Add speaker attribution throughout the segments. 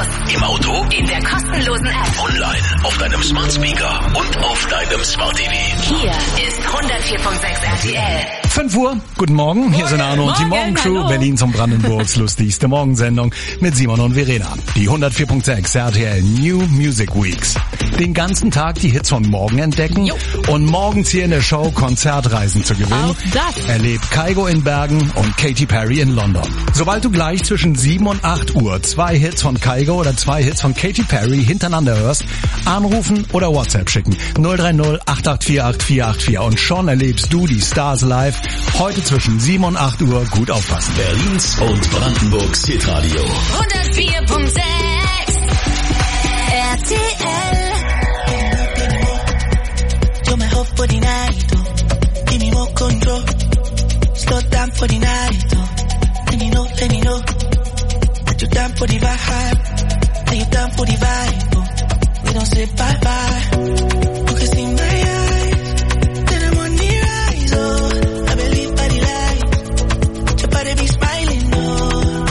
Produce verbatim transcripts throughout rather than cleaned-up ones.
Speaker 1: Bus, im Auto,
Speaker 2: in der kostenlosen App,
Speaker 1: online, auf deinem Smart Speaker und auf deinem Smart T V.
Speaker 2: Hier ist hundertvier Komma sechs R T L.
Speaker 3: fünf Uhr, guten Morgen, hier sind Arno und die Morgencrew, Berlins und Brandenburgs lustigste Morgensendung mit Simon und Verena. Die hundertvier Komma sechs R T L New Music Weeks. Den ganzen Tag die Hits von morgen entdecken
Speaker 4: jo.
Speaker 3: und morgens hier in der Show Konzertreisen zu gewinnen.
Speaker 4: Auch das.
Speaker 3: Erlebt Kygo in Bergen und Katy Perry in London. Sobald du gleich zwischen sieben und acht Uhr zwei Hits von Kygo oder zwei Hits von Katy Perry hintereinander hörst, anrufen oder WhatsApp schicken. null drei null acht acht vier acht vier acht vier und schon erlebst du die Stars live. Heute zwischen sieben und acht Uhr. Gut aufpassen.
Speaker 1: Berlins und Brandenburgs Hitradio.
Speaker 2: hundertvier Komma sechs R T L.
Speaker 5: You're my hope for the night, oh. Give me more control. Slow down for the night, oh. Let me know, let me know that you're down for the vibe. That you're down for the vibe, oh. We don't say bye bye. You can see my eyes, then I'm on the rise, oh. I believe by the light, your body be smiling, oh.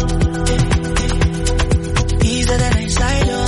Speaker 5: Easier than I side, oh.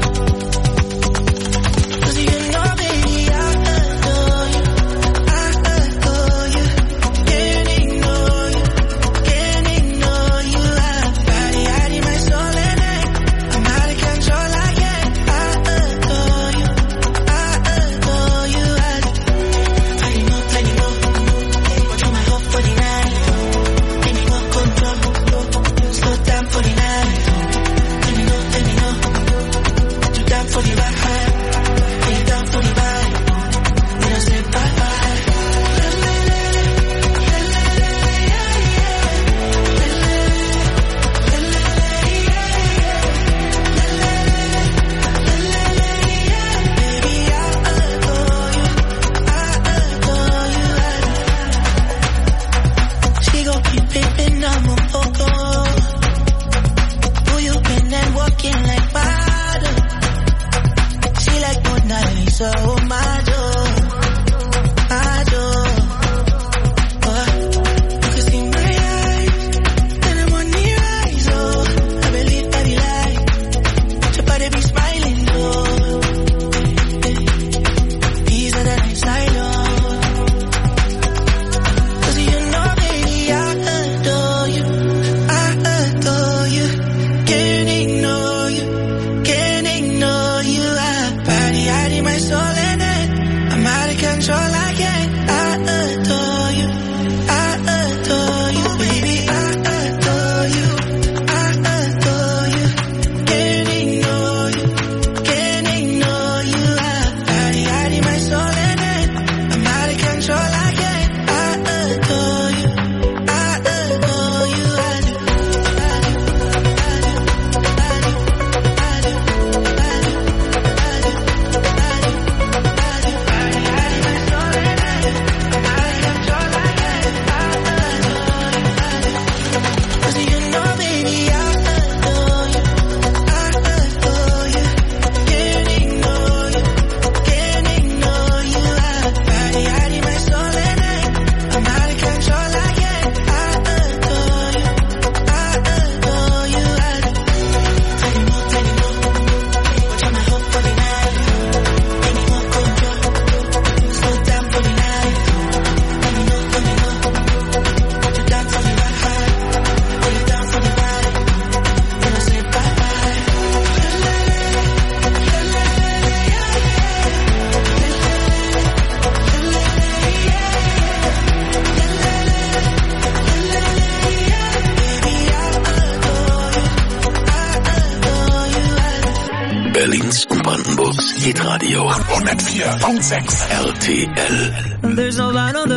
Speaker 1: Berlins und Brandenburgs Hitradio hundertvier Komma sechs R T L.
Speaker 6: There's no light on the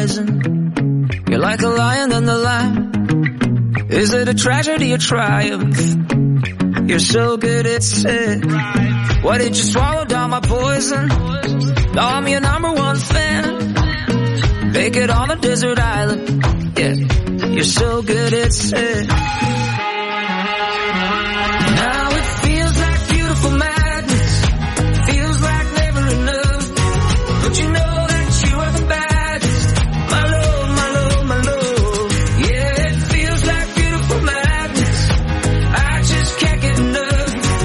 Speaker 6: horizon. You're like a lion on the line. Is it a tragedy or triumph? You're so good at it. Why did you swallow down my poison? Now I'm your number one fan. Make it on a desert island. Yeah, you're so good at it. Now it feels like beautiful madness. Feels like never enough. But you know that you are the baddest. My love, my love, my love. Yeah, it feels like beautiful madness. I just can't get enough.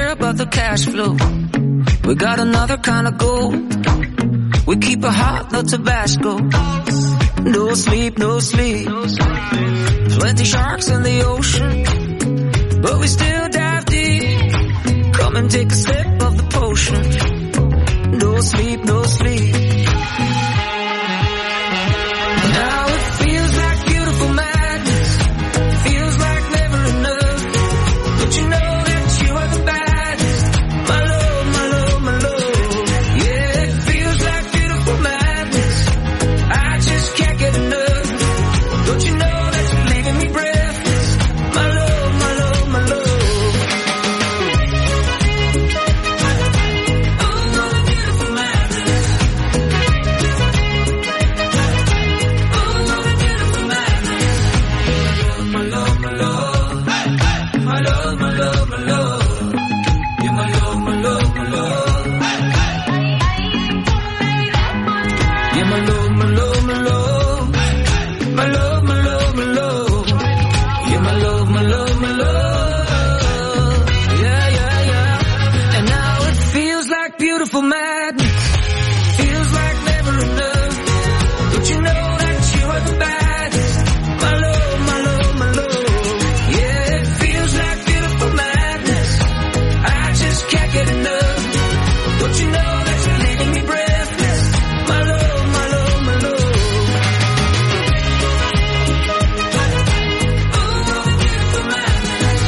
Speaker 6: care about the cash flow. We got another kind of gold. We keep it hot, no Tabasco. No sleep, no sleep. Plenty sharks in the ocean, but we still dive deep. Come and take a sip of the potion. No sleep, no sleep. Now it feels like beautiful madness. Feels like never enough. But you know that you are the baddest. My love, my love, my love. Yeah, it feels like beautiful madness. I just can't get enough. Don't you know that you're leaving me breathless? My love, my love, my love. Beautiful madness, feels like never enough. Don't you know that you are the baddest? My love, my love, my love. Yeah, it feels like beautiful madness. I just can't get enough. Don't you know that you're leaving me breathless? My love, my love, my love. Oh, beautiful madness.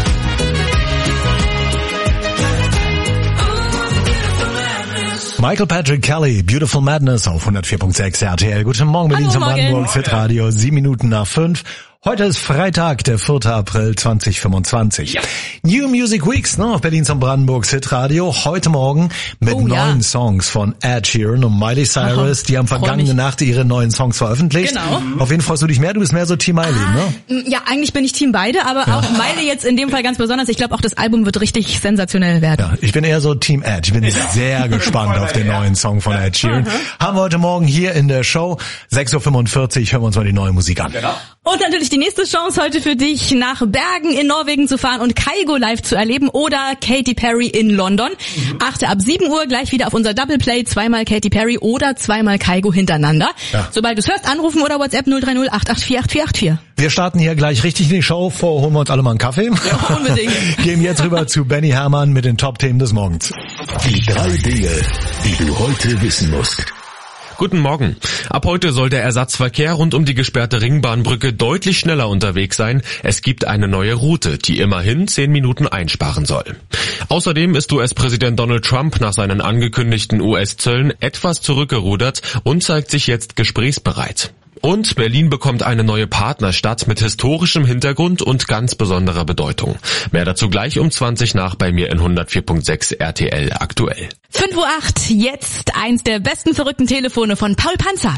Speaker 3: Michael Patrick Kelly, Beautiful Madness auf hundertvier Komma sechs R T L. Guten Morgen, Berlin zum Brandenburg Hitradio, sieben Minuten nach fünf. Heute ist Freitag, der vierter April zweitausendfünfundzwanzig. Ja. New Music Weeks, ne, auf Berlin zum Brandenburg Hitradio. Heute Morgen mit oh, neuen ja. Songs von Ed Sheeran und Miley Cyrus. Aha, die haben vergangene Nacht ihre neuen Songs veröffentlicht. Genau. Auf wen freust du dich mehr? Du bist mehr so Team Miley, ah,
Speaker 4: ne? Ja, eigentlich bin ich Team beide, aber ja. auch Miley jetzt in dem Fall ganz besonders. Ich glaube auch das Album wird richtig sensationell werden.
Speaker 3: Ja, ich bin eher so Team Ed. Ich bin ja. sehr gespannt auf den neuen Song von Ed Sheeran. Mhm. Haben wir heute Morgen hier in der Show. sechs Uhr fünfundvierzig, hören wir uns mal die neue Musik an. Genau.
Speaker 4: Und natürlich die nächste Chance heute für dich, nach Bergen in Norwegen zu fahren und Kygo live zu erleben oder Katy Perry in London. Mhm. Achte ab sieben Uhr gleich wieder auf unser Double Play, zweimal Katy Perry oder zweimal Kygo hintereinander. Ja. Sobald du es hörst, anrufen oder WhatsApp null drei null acht acht vier acht vier acht vier.
Speaker 3: Wir starten hier gleich richtig in die Show. Vorher holen wir uns alle mal einen Kaffee.
Speaker 4: Ja, unbedingt.
Speaker 3: Gehen jetzt rüber zu Benny Herrmann mit den Top-Themen des Morgens.
Speaker 1: Die drei Dinge, die du heute wissen musst.
Speaker 7: Guten Morgen. Ab heute soll der Ersatzverkehr rund um die gesperrte Ringbahnbrücke deutlich schneller unterwegs sein. Es gibt eine neue Route, die immerhin zehn Minuten einsparen soll. Außerdem ist U S-Präsident Donald Trump nach seinen angekündigten U S-Zöllen etwas zurückgerudert und zeigt sich jetzt gesprächsbereit. Und Berlin bekommt eine neue Partnerstadt mit historischem Hintergrund und ganz besonderer Bedeutung. Mehr dazu gleich um zwanzig nach bei mir in hundertvier Komma sechs R T L aktuell.
Speaker 4: fünf Uhr acht, jetzt eins der besten verrückten Telefone von Paul Panzer.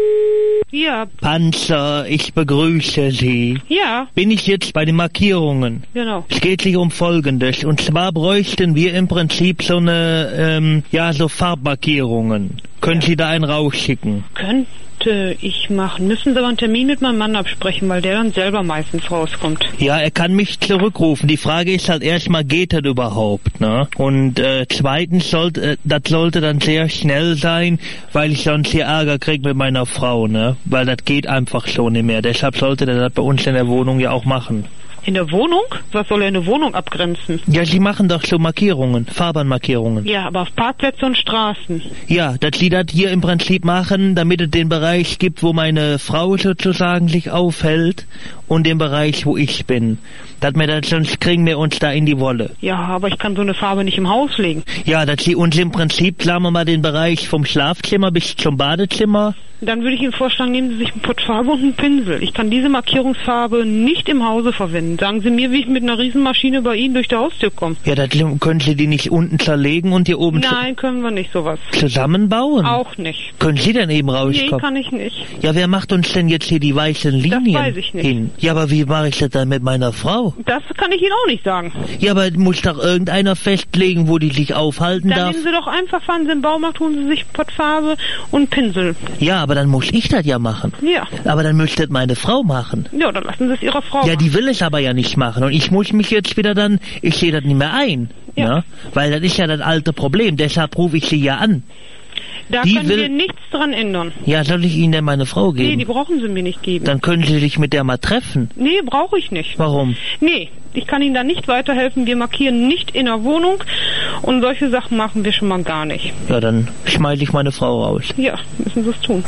Speaker 8: Ja.
Speaker 9: Panzer, ich begrüße Sie.
Speaker 8: Ja.
Speaker 9: Bin ich jetzt bei den Markierungen?
Speaker 8: Genau.
Speaker 9: Es geht hier um Folgendes. Und zwar bräuchten wir im Prinzip so eine, ähm, ja, so Farbmarkierungen. Können ja. Sie da einen rausschicken?
Speaker 8: Könnte ich machen. Müssen Sie aber einen Termin mit meinem Mann absprechen, weil der dann selber meistens rauskommt.
Speaker 9: Ja, er kann mich zurückrufen. Die Frage ist halt erstmal, geht das überhaupt, ne? Und äh, zweitens sollte, äh, das sollte dann sehr schnell sein, weil ich sonst hier Ärger kriege mit meiner Frau, ne? Weil das geht einfach so nicht mehr. Deshalb sollte er das bei uns in der Wohnung ja auch machen.
Speaker 8: In der Wohnung? Was soll er in der Wohnung abgrenzen?
Speaker 9: Ja, Sie machen doch so Markierungen, Fahrbahnmarkierungen.
Speaker 8: Ja, aber auf Parkplätze und Straßen.
Speaker 9: Ja, dass Sie das hier im Prinzip machen, damit es den Bereich gibt, wo meine Frau sozusagen sich aufhält und den Bereich, wo ich bin. Dass wir das, sonst kriegen wir uns da in die Wolle.
Speaker 8: Ja, aber ich kann so eine Farbe nicht im Haus legen.
Speaker 9: Ja, dass Sie uns im Prinzip, sagen wir mal, den Bereich vom Schlafzimmer bis zum Badezimmer.
Speaker 8: Dann würde ich Ihnen vorschlagen, nehmen Sie sich ein Pott Farbe und einen Pinsel. Ich kann diese Markierungsfarbe nicht im Hause verwenden. Sagen Sie mir, wie ich mit einer Riesenmaschine bei Ihnen durch die Haustür komme.
Speaker 9: Ja, das können Sie die nicht unten zerlegen und hier oben...
Speaker 8: Nein, können wir nicht sowas.
Speaker 9: Zusammenbauen?
Speaker 8: Auch nicht.
Speaker 9: Können Sie denn eben rauskommen?
Speaker 8: Nee, kann ich nicht.
Speaker 9: Ja, wer macht uns denn jetzt hier die weißen Linien
Speaker 8: das weiß ich nicht.
Speaker 9: hin? Ja, aber wie mache ich das dann mit meiner Frau?
Speaker 8: Das kann ich Ihnen auch nicht sagen.
Speaker 9: Ja, aber muss doch irgendeiner festlegen, wo die sich aufhalten
Speaker 8: Dann
Speaker 9: darf.
Speaker 8: nehmen Sie doch einfach, fahren Sie im Baumarkt, holen Sie sich Pottfarbe und Pinsel.
Speaker 9: Ja, aber dann muss ich das ja machen.
Speaker 8: Ja.
Speaker 9: Aber dann müsste das meine Frau machen.
Speaker 8: Ja, dann lassen Sie es Ihrer Frau
Speaker 9: Ja,
Speaker 8: machen.
Speaker 9: die will es aber ja nicht machen. Und ich muss mich jetzt wieder dann, ich sehe das nicht mehr ein.
Speaker 8: Ja.
Speaker 9: Ne? Weil das ist ja das alte Problem. Deshalb rufe ich sie ja an.
Speaker 8: Da
Speaker 9: die
Speaker 8: können
Speaker 9: will-
Speaker 8: wir nichts dran ändern.
Speaker 9: Ja, soll ich Ihnen denn meine Frau
Speaker 8: Nee, die
Speaker 9: geben?
Speaker 8: brauchen Sie mir nicht geben.
Speaker 9: Dann können Sie sich mit der mal treffen.
Speaker 8: Nee, brauche ich nicht.
Speaker 9: Warum?
Speaker 8: Nee, ich kann Ihnen da nicht weiterhelfen. Wir markieren nicht in der Wohnung und solche Sachen machen wir schon mal gar nicht.
Speaker 9: Ja, dann schmeiße ich meine Frau raus.
Speaker 8: Ja, müssen Sie es tun.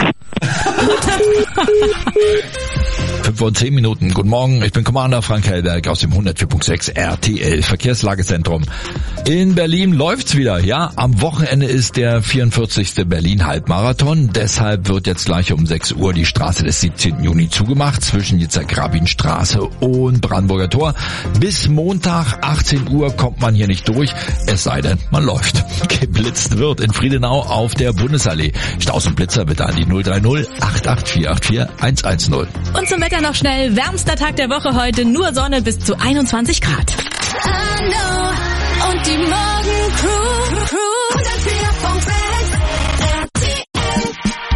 Speaker 10: fünf Uhr zehn Minuten. Guten Morgen, ich bin Commander Frank Hellberg aus dem hundertvier Komma sechs R T L Verkehrslagezentrum. In Berlin läuft's wieder. Ja, am Wochenende ist der vierundvierzigste Berlin-Halbmarathon. Deshalb wird jetzt gleich um sechs Uhr die Straße des siebzehnten Juni zugemacht zwischen Yitzhak-Rabin-Straße und Brandenburger Tor. Bis Montag achtzehn Uhr kommt man hier nicht durch, es sei denn, man läuft. Geblitzt wird in Friedenau auf der Bundesallee. Staus und Blitzer bitte an die null drei null acht acht vier acht vier eins eins null.
Speaker 4: Und zum Wetter noch schnell. Wärmster Tag der Woche heute, nur Sonne bis zu einundzwanzig Grad.
Speaker 2: I know. Und die Morgencrew, Crew, hundertvier Komma sechs R T L.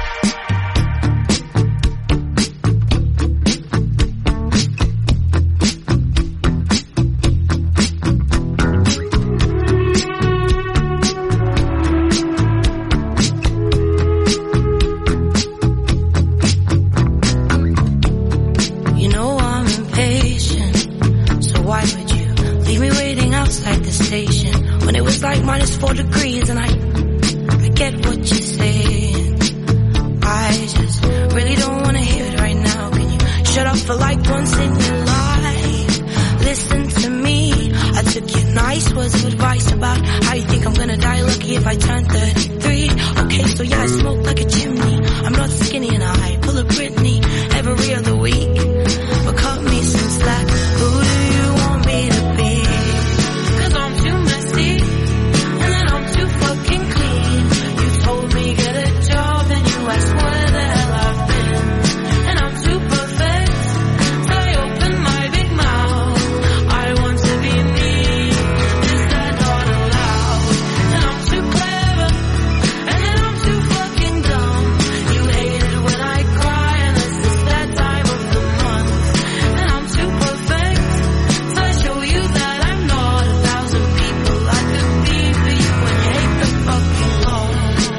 Speaker 5: You know I'm impatient, so why would you leave me waiting outside the station when it was like minus four degrees? And I, I get what you're saying. I just really don't want to hear it right now. Can you shut up for like once in your life? Listen to me. I took your nice words of advice about how you think I'm gonna die lucky if I turn thirty-three. Okay, so yeah, I smoke like a chimney. I'm not skinny and I pull a Britney every other week. But cut me some slack. Who do you want me to be? 'Cause I'm too messy, and then I'm too fucking clean. You told me get a job, and you asked where the hell I've been. And I'm too perfect, so I open my big mouth. I want to be me, is that not allowed? And I'm too clever, and then I'm too fucking dumb. You hate it when I cry, unless it's that time of the month. And I'm too perfect, so I show you that I'm not a thousand people I could be for you. When you hate the fucking law,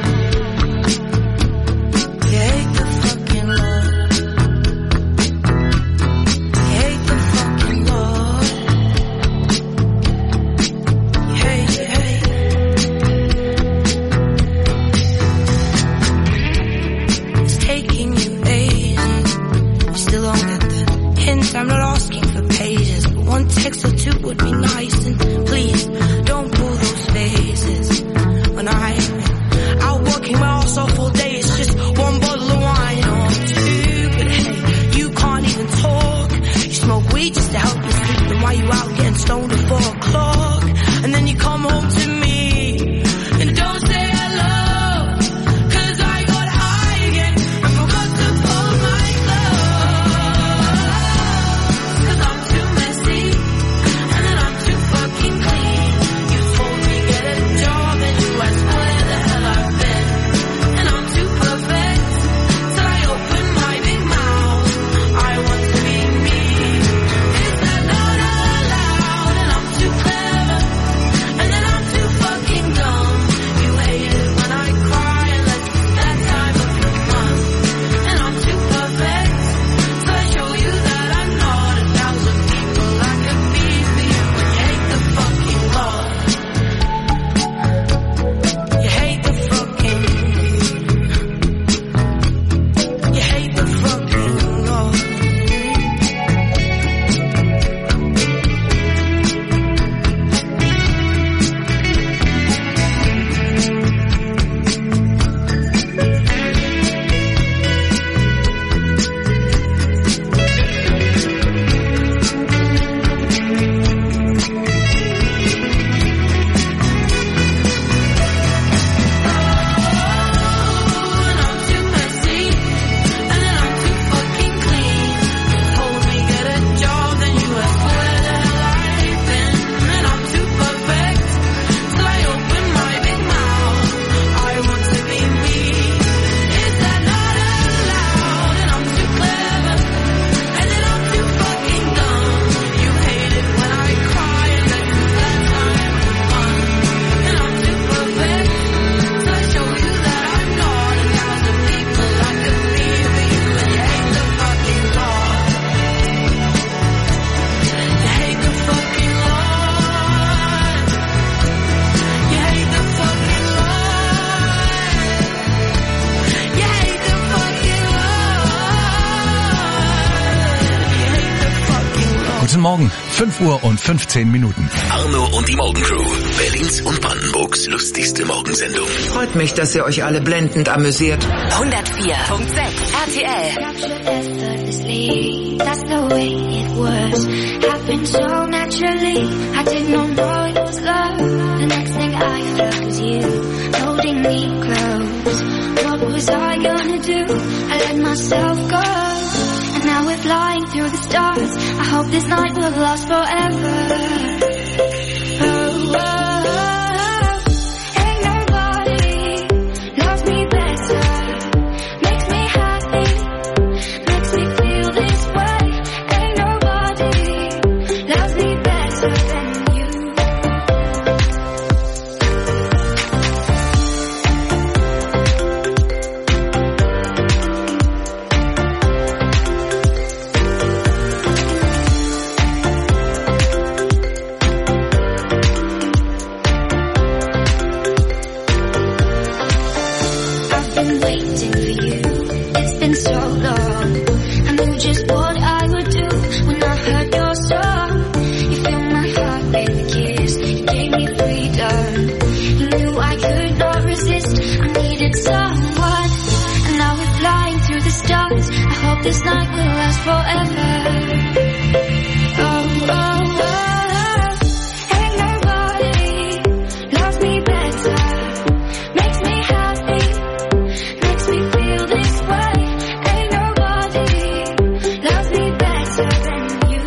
Speaker 5: you hate the fucking law, you hate the fucking law, you hate, you hate. It's taking you ages, you still don't get the hint. I'm not asking for pages, but one text or two would be nice. And please, don't pull those faces. When I'm out working my ass off all day, it's just one bottle of wine. Oh, I'm stupid, hey, you can't even talk. You smoke weed just to help you sleep, then why you out getting stoned at four o'clock? And then you come home to me, and don't say hello. 'Cause I got high again and forgot to pull my clothes. 'Cause I'm too messy, and then I'm too fucking clean. You told me get a job, and you asked where the hell I've been. And I'm too perfect, so I open my big mouth. I want to be me, is that not allowed? And I'm too clever,
Speaker 3: fünf Uhr und fünfzehn Minuten.
Speaker 1: Arno und die Morgencrew. Berlins und Brandenburgs lustigste Morgensendung.
Speaker 11: Freut mich, dass ihr euch alle blendend amüsiert.
Speaker 2: hundertvier Punkt sechs R T L. That's the way it was. Happened so naturally. I did not know it was love. The next thing I felt was you holding me close. What was I gonna do? I let myself go. And now we're flying through the stars. I hope this night will last forever. Oh, oh, oh. Ain't nobody loves me better. Makes me happy. Makes me feel this way. Ain't nobody loves me better than you. I've been waiting for you. It's been so long. I knew just what I would do when I heard your song. You filled my heart with a kiss. You gave me freedom. You knew I could not resist. I needed someone. And now we're flying through the stars. I hope this night will last forever. Oh, oh, oh. Ain't nobody loves me better. Makes me happy. Makes me feel this way. Ain't nobody loves me better than you.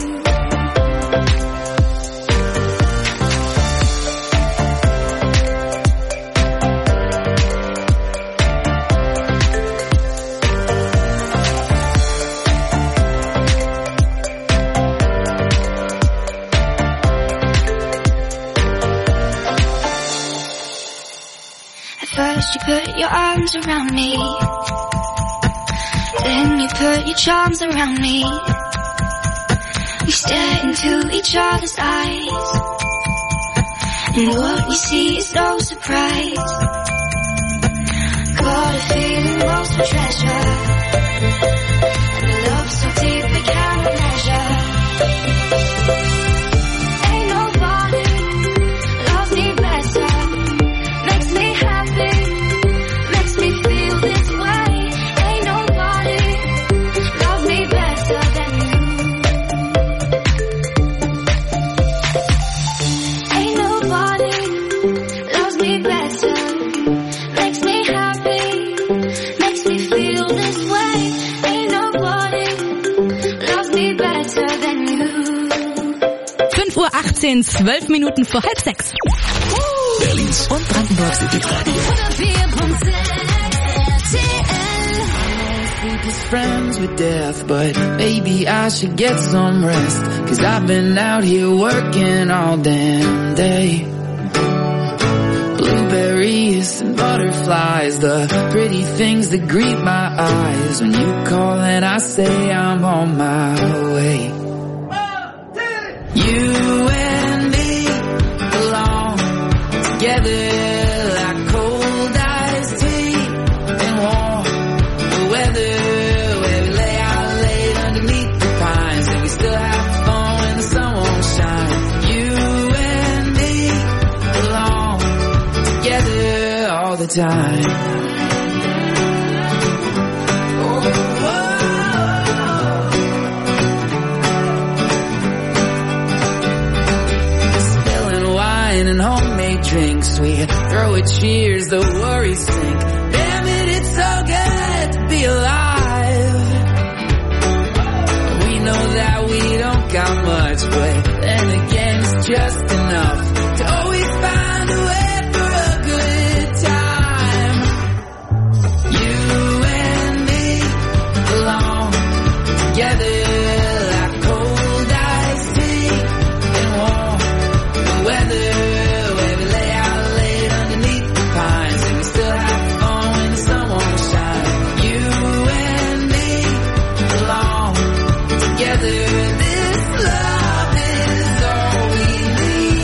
Speaker 2: At first you put your arms around me. Then you put your charms around me. We stare into each other's eyes. And what we see is no surprise. Got a feeling lost for treasure. And a love so deep we can't measure. Ain't nobody loves me better. Makes me happy. Makes me feel this way. Ain't nobody loves me better than you. Ain't nobody loves me better. Makes me happy. Makes me feel this way. Ain't nobody loves me better than you.
Speaker 4: fünf Uhr achtzehn, zwölf Minuten vor halb sechs.
Speaker 1: Berlins und Brandenburgs Hitradio.
Speaker 2: hundertvier Punkt sechs R T L.
Speaker 6: Deepest friends with death, but maybe I should get some rest. Cause I've been out here working all damn day. Blueberries and butterflies, the pretty things that greet my eyes. When you call and I say I'm on my way. You and me belong together like cold iced tea and warm weather, where we lay out late underneath the pines and we still have fun when the sun won't shine. You and me belong together all the time. And homemade drinks, we throw a cheers, the worries sink. Damn it, it's so good to be alive. We know that we don't got much, but then again it's just enough to always find a way for a good time. You and me belong together like cold iced tea and warm weather. This love is all we need.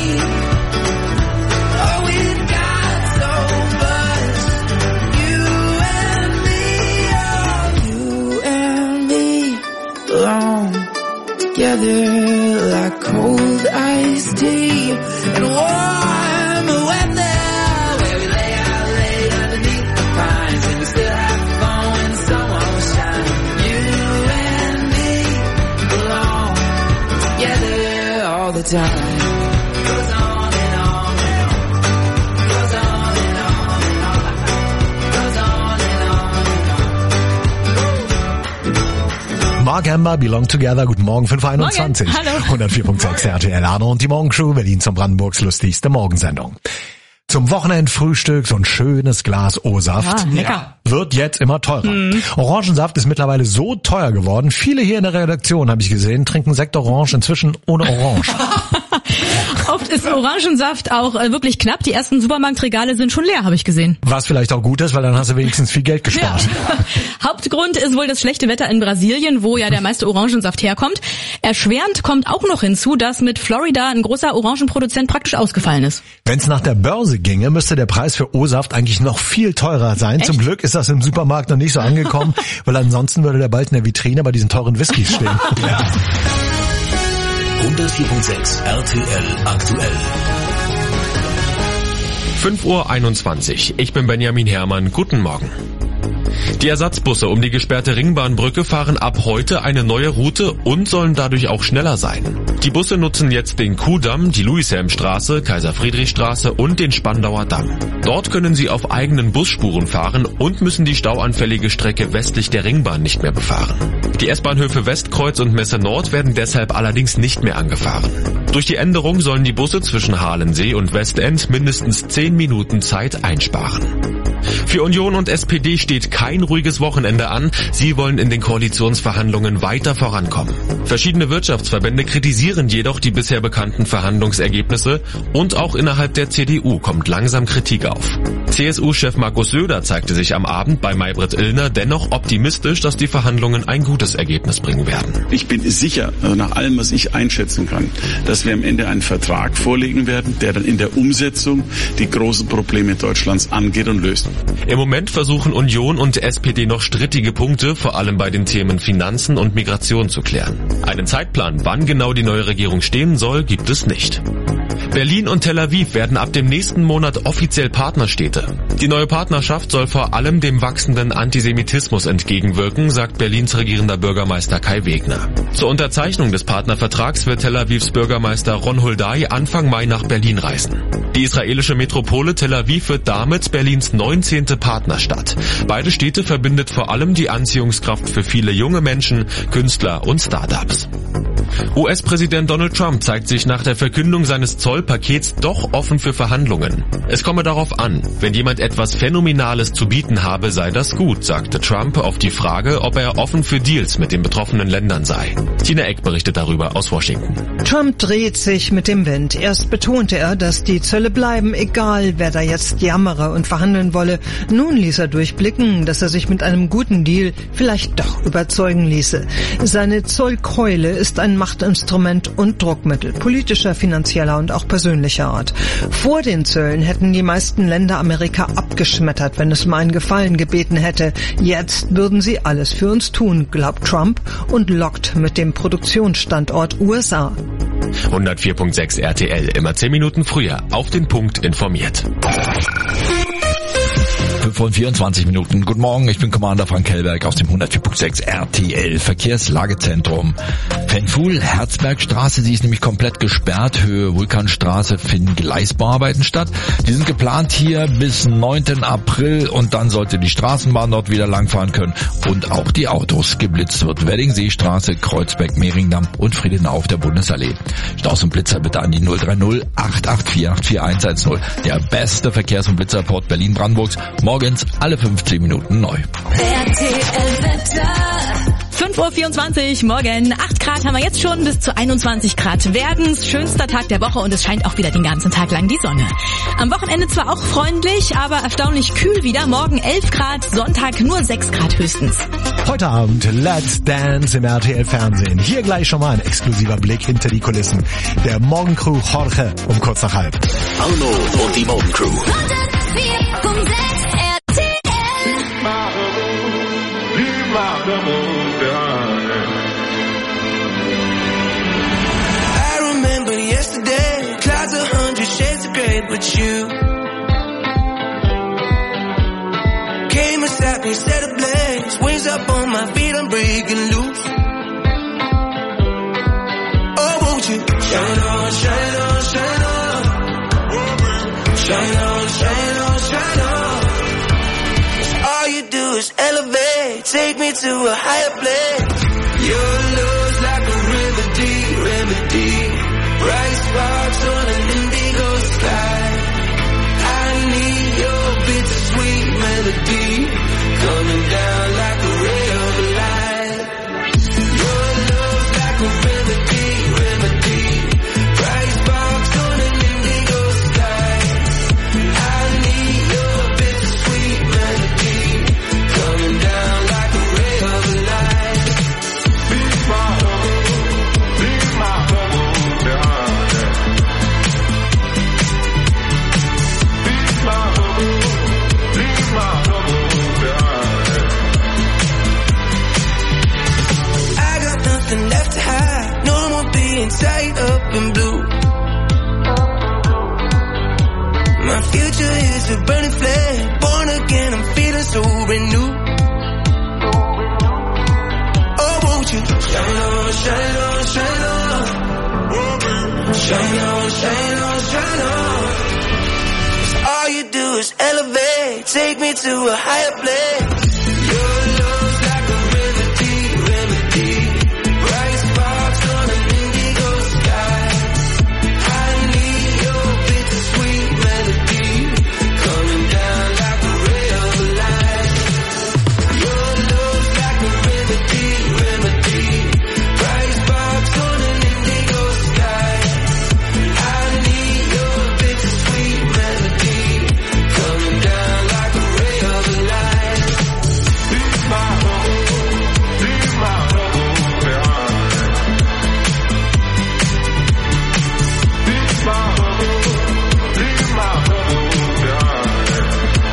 Speaker 11: time.
Speaker 3: Mark Amber, Belong Together, guten Morgen, fünf Uhr einundzwanzig.
Speaker 4: Morgen. Hallo.
Speaker 3: hundertvier Komma sechs R T L Arno und die Morgencrew, Berlins und Brandenburgs lustigste Morgensendung. Zum Wochenendfrühstück so ein schönes Glas O-Saft.
Speaker 4: Ja, lecker.
Speaker 3: Wird jetzt immer teurer.
Speaker 4: Mhm.
Speaker 3: Orangensaft ist mittlerweile so teuer geworden. Viele hier in der Redaktion, habe ich gesehen, trinken Sekt Orange inzwischen ohne Orange.
Speaker 4: Oft ist Orangensaft auch äh, wirklich knapp. Die ersten Supermarktregale sind schon leer, habe ich gesehen.
Speaker 3: Was vielleicht auch gut ist, weil dann hast du wenigstens viel Geld gespart.
Speaker 4: Ja. Hauptgrund ist wohl das schlechte Wetter in Brasilien, wo ja der meiste Orangensaft herkommt. Erschwerend kommt auch noch hinzu, dass mit Florida ein großer Orangenproduzent praktisch ausgefallen ist.
Speaker 3: Wenn es nach der Börse ginge, müsste der Preis für O-Saft eigentlich noch viel teurer sein.
Speaker 4: Echt?
Speaker 3: Zum Glück ist das im Supermarkt noch nicht so angekommen, weil ansonsten würde der bald in der Vitrine bei diesen teuren Whiskys stehen. Ja.
Speaker 1: hundertvier Komma sechs R T L aktuell.
Speaker 7: fünf Uhr einundzwanzig. Ich bin Benjamin Herrmann. Guten Morgen. Die Ersatzbusse um die gesperrte Ringbahnbrücke fahren ab heute eine neue Route und sollen dadurch auch schneller sein. Die Busse nutzen jetzt den Kuhdamm, die Louis-Helm-Straße, Kaiser-Friedrich-Straße und den Spandauer Damm. Dort können sie auf eigenen Busspuren fahren und müssen die stauanfällige Strecke westlich der Ringbahn nicht mehr befahren. Die S-Bahnhöfe Westkreuz und Messe Nord werden deshalb allerdings nicht mehr angefahren. Durch die Änderung sollen die Busse zwischen Halensee und Westend mindestens zehn Minuten Zeit einsparen. Für Union und S P D steht kein ruhiges Wochenende an. Sie wollen in den Koalitionsverhandlungen weiter vorankommen. Verschiedene Wirtschaftsverbände kritisieren jedoch die bisher bekannten Verhandlungsergebnisse und auch innerhalb der C D U kommt langsam Kritik auf. C S U-Chef Markus Söder zeigte sich am Abend bei Maybrit Illner dennoch optimistisch, dass die Verhandlungen ein gutes Ergebnis bringen werden.
Speaker 12: Ich bin sicher, also nach allem, was ich einschätzen kann, dass wir am Ende einen Vertrag vorlegen werden, der dann in der Umsetzung die großen Probleme Deutschlands angeht und löst.
Speaker 7: Im Moment versuchen Union und S P D noch strittige Punkte, vor allem bei den Themen Finanzen und Migration zu klären. Einen Zeitplan, wann genau die neue Regierung stehen soll, gibt es nicht. Berlin und Tel Aviv werden ab dem nächsten Monat offiziell Partnerstädte. Die neue Partnerschaft soll vor allem dem wachsenden Antisemitismus entgegenwirken, sagt Berlins regierender Bürgermeister Kai Wegner. Zur Unterzeichnung des Partnervertrags wird Tel Avivs Bürgermeister Ron Huldai Anfang Mai nach Berlin reisen. Die israelische Metropole Tel Aviv wird damit Berlins neunzehnte Partnerstadt. Beide Städte verbindet vor allem die Anziehungskraft für viele junge Menschen, Künstler und Start-ups. U S-Präsident Donald Trump zeigt sich nach der Verkündung seines Zollpakets doch offen für Verhandlungen. Es komme darauf an, wenn jemand etwas Phänomenales zu bieten habe, sei das gut, sagte Trump auf die Frage, ob er offen für Deals mit den betroffenen Ländern sei. Tina Eck berichtet darüber aus Washington.
Speaker 13: Trump dreht sich mit dem Wind. Erst betonte er, dass die Zölle bleiben, egal wer da jetzt jammere und verhandeln wolle. Nun ließ er durchblicken, dass er sich mit einem guten Deal vielleicht doch überzeugen ließe. Seine Zollkeule ist ein Machtinstrument und Druckmittel, politischer, finanzieller und auch persönlicher Art. Vor den Zöllen hätten die meisten Länder Amerika abgeschmettert, wenn es um einen Gefallen gebeten hätte. Jetzt würden sie alles für uns tun, glaubt Trump und lockt mit dem Produktionsstandort U S A.
Speaker 7: hundertvier Komma sechs R T L, immer zehn Minuten früher, auf den Punkt informiert.
Speaker 10: fünf Uhr vierundzwanzig Minuten. Guten Morgen, ich bin Commander Frank Hellberg aus dem hundertvier Komma sechs R T L Verkehrslagezentrum. Fenfuhl, Herzbergstraße, sie ist nämlich komplett gesperrt. Höhe Vulkanstraße finden Gleisbauarbeiten statt. Die sind geplant hier bis neunten April und dann sollte die Straßenbahn dort wieder langfahren können und auch die Autos. Geblitzt wird Weddingseestraße, Kreuzberg, Mehringdamm und Friedenau auf der Bundesallee. Staus und Blitzer bitte an die null drei null acht acht vier acht vier eins eins null. Der beste Verkehrs- und Blitzerreport Berlin-Brandenburgs. Morgens alle fünfzehn Minuten neu.
Speaker 4: fünf Uhr vierundzwanzig, morgen acht Grad haben wir jetzt schon, bis zu einundzwanzig Grad werden's. Schönster Tag der Woche und es scheint auch wieder den ganzen Tag lang die Sonne. Am Wochenende zwar auch freundlich, aber erstaunlich kühl wieder. Morgen elf Grad, Sonntag nur sechs Grad höchstens.
Speaker 3: Heute Abend Let's Dance im R T L Fernsehen. Hier gleich schon mal ein exklusiver Blick hinter die Kulissen. Der Morgencrew Jorge um kurz nach halb.
Speaker 1: Arno und die Morgencrew.
Speaker 5: I remember yesterday, clouds a hundred shades of grey, but you came and sat me, set ablaze, wings up on my feet, I'm breaking loose. Oh, won't you shine on, shine take me to a higher place. Your love's like a remedy, remedy. Bright sparks on an indigo sky. I need your bittersweet melody, coming down like a ray of light. Your love's like a remedy, remedy. Bright sparks on an indigo sky. I need your bittersweet melody, coming down like a ray of light. Be my bubble, be my bubble, behind it. Be my bubble, be my bubble, behind it. I got nothing left to hide, no more being tied up in blue. My future is a burning flame, born again, I'm feeling so renewed. Oh, won't you shine on, shine on, shine on. Shine on, shine on, shine on. 'Cause all you do is elevate, take me to a higher place. Your love's like a remedy, remedy. Bright sparks on an indigo sky. I need your bittersweet melody, coming down like a ray of light. Your love's like a remedy, remedy. Bright sparks on an indigo sky. I need your bittersweet melody, coming down like a ray of light. Be my bubble, be my bubble, behind it. Be my bubble, be my bubble, behind it.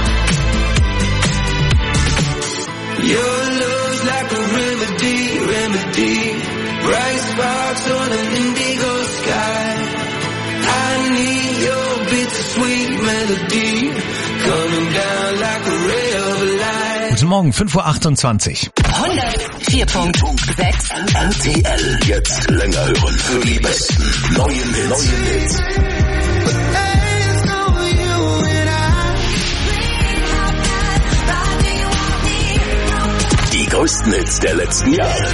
Speaker 5: Your love's like a remedy, remedy. Bright sparks on an indigo sky. I need your bittersweet melody, coming down like a ray of light.
Speaker 3: Guten Morgen, fünf Uhr achtundzwanzig.
Speaker 1: hundertvier Komma sechs R T L. Jetzt länger hören für die besten neuen Hits. Neuen Hits. Die größten Hits der letzten Jahre.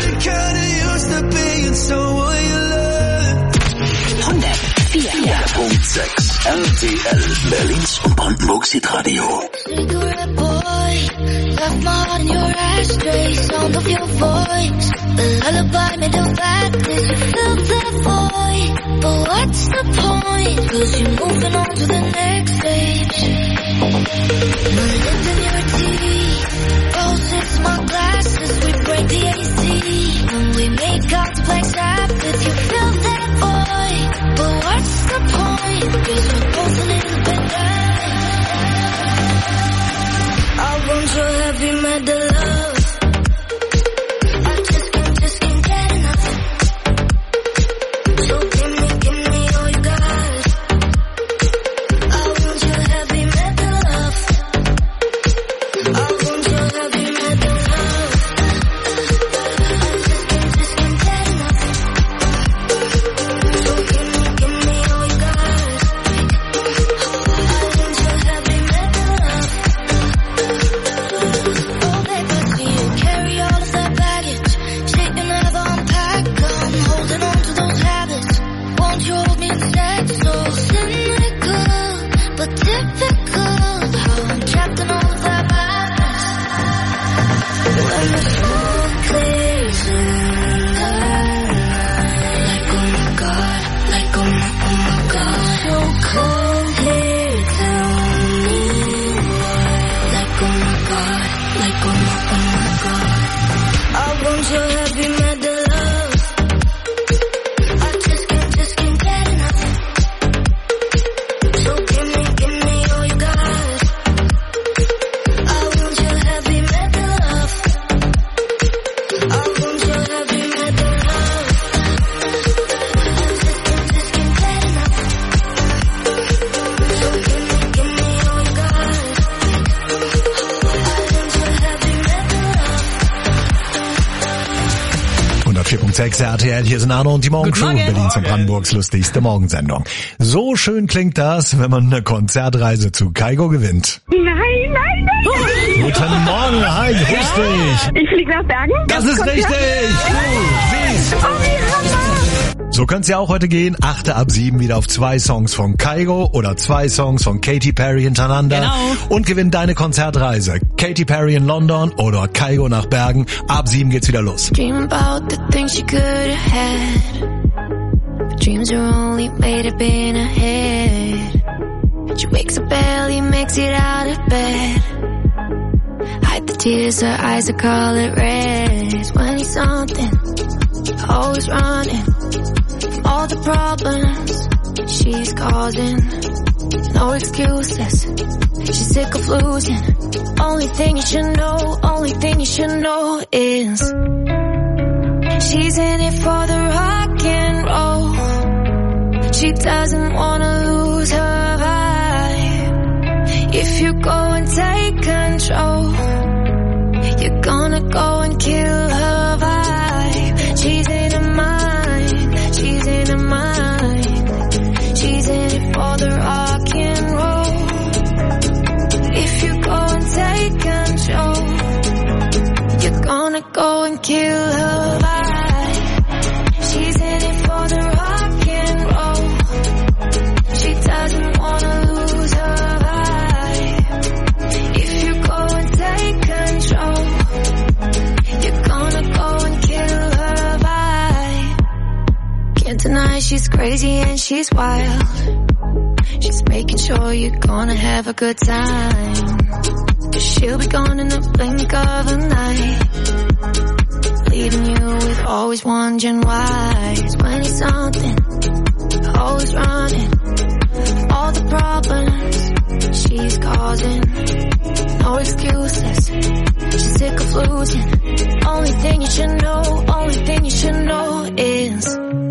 Speaker 1: hundertvier Komma sechs R T L. Berlins und Brandenburgs Hitradio.
Speaker 2: Cigarette boy, left my heart in your ashtray. Sound of your voice, the lullaby made of badness. You filled that void, but what's the point? 'Cause you're moving on to the next stage. My lips in your teeth, roses, my glasses. We break the A C when we make out to play Sabbath. You filled that void, but what's the point? 'Cause we're both a little bit dead. I want your heavy metal love. I just can't, just can't get enough. So give me, give me all you got. I want your heavy metal love. I want your heavy metal love. I just can't, just can't get enough. So give me, give me all you got. I want your heavy metal love. Oh baby, I see you carry all of that baggage. Shit you never unpack. I'm holding on to those habits. Won't you hold me instead? So cynical, but typical. How I'm trapped in all of that madness. When the smoke clears in the night, like oh my god, like oh my, oh my god. So cold here, tell me why. Like oh my god, like oh my, oh my god. I want your heavy metal love. I just can't, just can't get enough. So give me, give me all you got. I want your heavy metal love. I want your heavy metal love. I just can't, just can't get enough. So give me, give me all you got. I want your heavy metal love.
Speaker 3: hundertvier Komma sechs R T L, hier sind Arno und die Morgen
Speaker 4: Guten
Speaker 3: Crew,
Speaker 4: Morgen.
Speaker 3: Berlins und Brandenburgs lustigste Morgensendung. So schön klingt das, wenn man eine Konzertreise zu Kaigo gewinnt.
Speaker 8: Nein, nein, nein!
Speaker 3: Guten Morgen, hi, grüß dich.
Speaker 14: Ich fliege nach Bergen.
Speaker 3: Das ist richtig. Du siehst.
Speaker 14: Oh, wie Hammer.
Speaker 3: So könnte es ja auch heute gehen. Achte ab sieben wieder auf zwei Songs von Kygo oder zwei Songs von Katy Perry hintereinander.
Speaker 4: Genau.
Speaker 3: Und gewinn deine Konzertreise. Katy Perry in London oder Kygo nach Bergen. Ab sieben geht's wieder los.
Speaker 2: Dream about the things you could have had. But dreams are only made up in a head. She wakes up barely, makes it out of bed. Hide the tears, her eyes are color red. twenty something, always running from all the problems she's causing. No excuses, she's sick of losing. Only thing you should know, only thing you should know is she's in it for the rock and roll. She doesn't wanna lose her vibe. If you go and take control, you're gonna go and kill her vibe. She's in her mind, she's in her mind. She's in it for the rock and roll. If you go and take control, you're gonna go and kill her vibe. She's in it for the rock and roll. She doesn't wanna lose her vibe. If you go and take control, you're gonna go and kill her vibe. Can't deny she's crazy and she's wild. She's making sure you're gonna have a good time. Cause she'll be gone in the blink of an eye, leaving you with always wondering why. twenty something, always running from all the problems she's causing. No excuses, she's sick of losing. Only thing you should know, only thing you should know is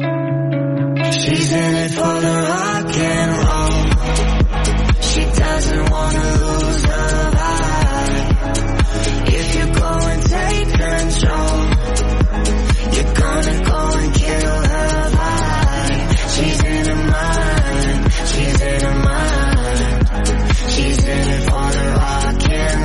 Speaker 2: she's in it for the rock and roll. She doesn't wanna lose her vibe. If you go and take control, you're gonna go and kill her vibe. She's in her mind, she's in her mind. She's in it for the rock and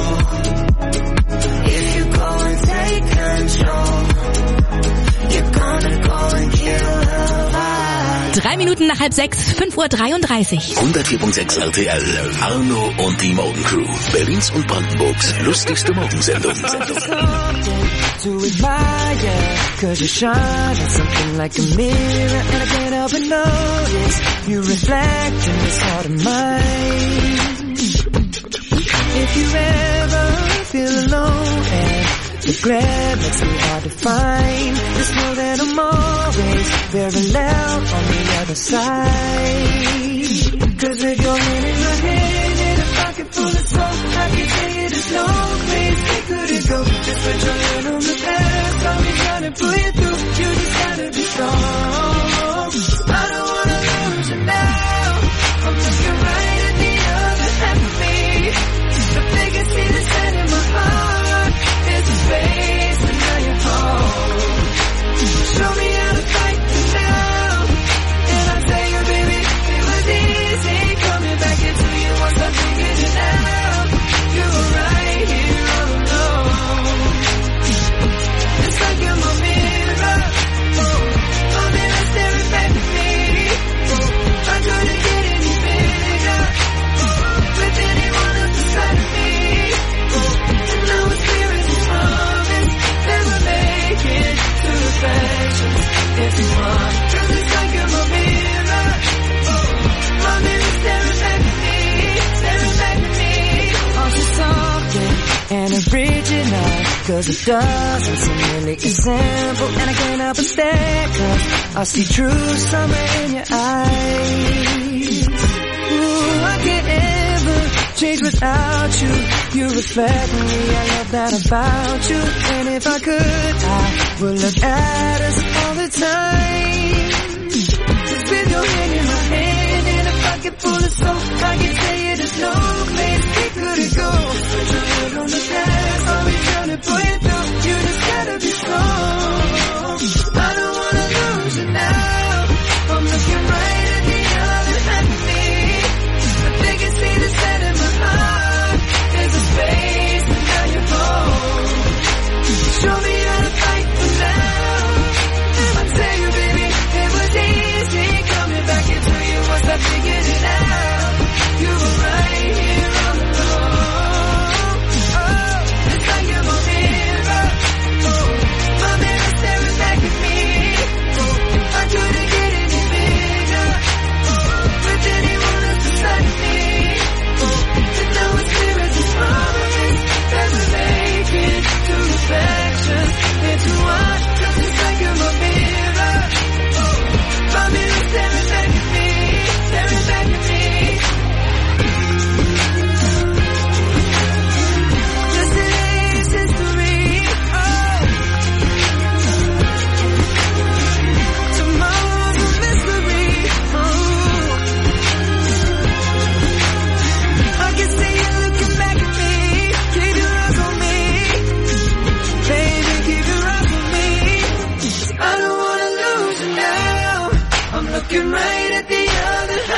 Speaker 2: roll. If you go and take control, you're gonna go and kill her vibe.
Speaker 4: Drei Minuten nach halb sechs, fünf Uhr dreiunddreißig.
Speaker 1: hundertvier Komma sechs R T L, Arno und die Morgencrew. Berlins und Brandenburgs lustigste Morgensendung.
Speaker 6: To admire, cause you shine at something like a mirror, and I can't help but notice you reflect in this heart of mine. If you ever feel alone and regret makes me hard to find, just know that I'm always very loud on the other side. Cause with your hand in my hand and a pocket full of soul, I can tell you there's no place we couldn't go. Just put your hand on the past, I'll be trying to pull you through. You just gotta be strong. I don't wanna lose you now. I'm looking right at the other half of me. The biggest thing that's set in my heart is the space, and now you're home. Show me how to fight you now, and I'll tell you, baby, it was easy coming back into you once I figured it out. You were right here all alone. It's like you're my mirror, oh, my mirror staring back at me. Oh, I couldn't get any bigger, oh, with anyone else beside of me. Oh, and now it's clear as a promise that we're making two reflections if you want. Cause it's like you're my mirror, oh, my mirror staring back at me, staring back at me. Oh, she's something and original, cause it doesn't seem really as simple, and I can't help but stare, cause I see true summer in your eyes. Ooh, I can't ever change without you. You reflect me, I love that about you. And if I could, I would look at us all the time. Just with your hand in my hand and a pocket full of soap, I can tell you there's no place we couldn't go. Put your head on the past, I'll be trying to pull you through. You just gotta be strong. I don't wanna lose you now. I'm looking right at the other half of me. The biggest thing that's set in my heart is a space.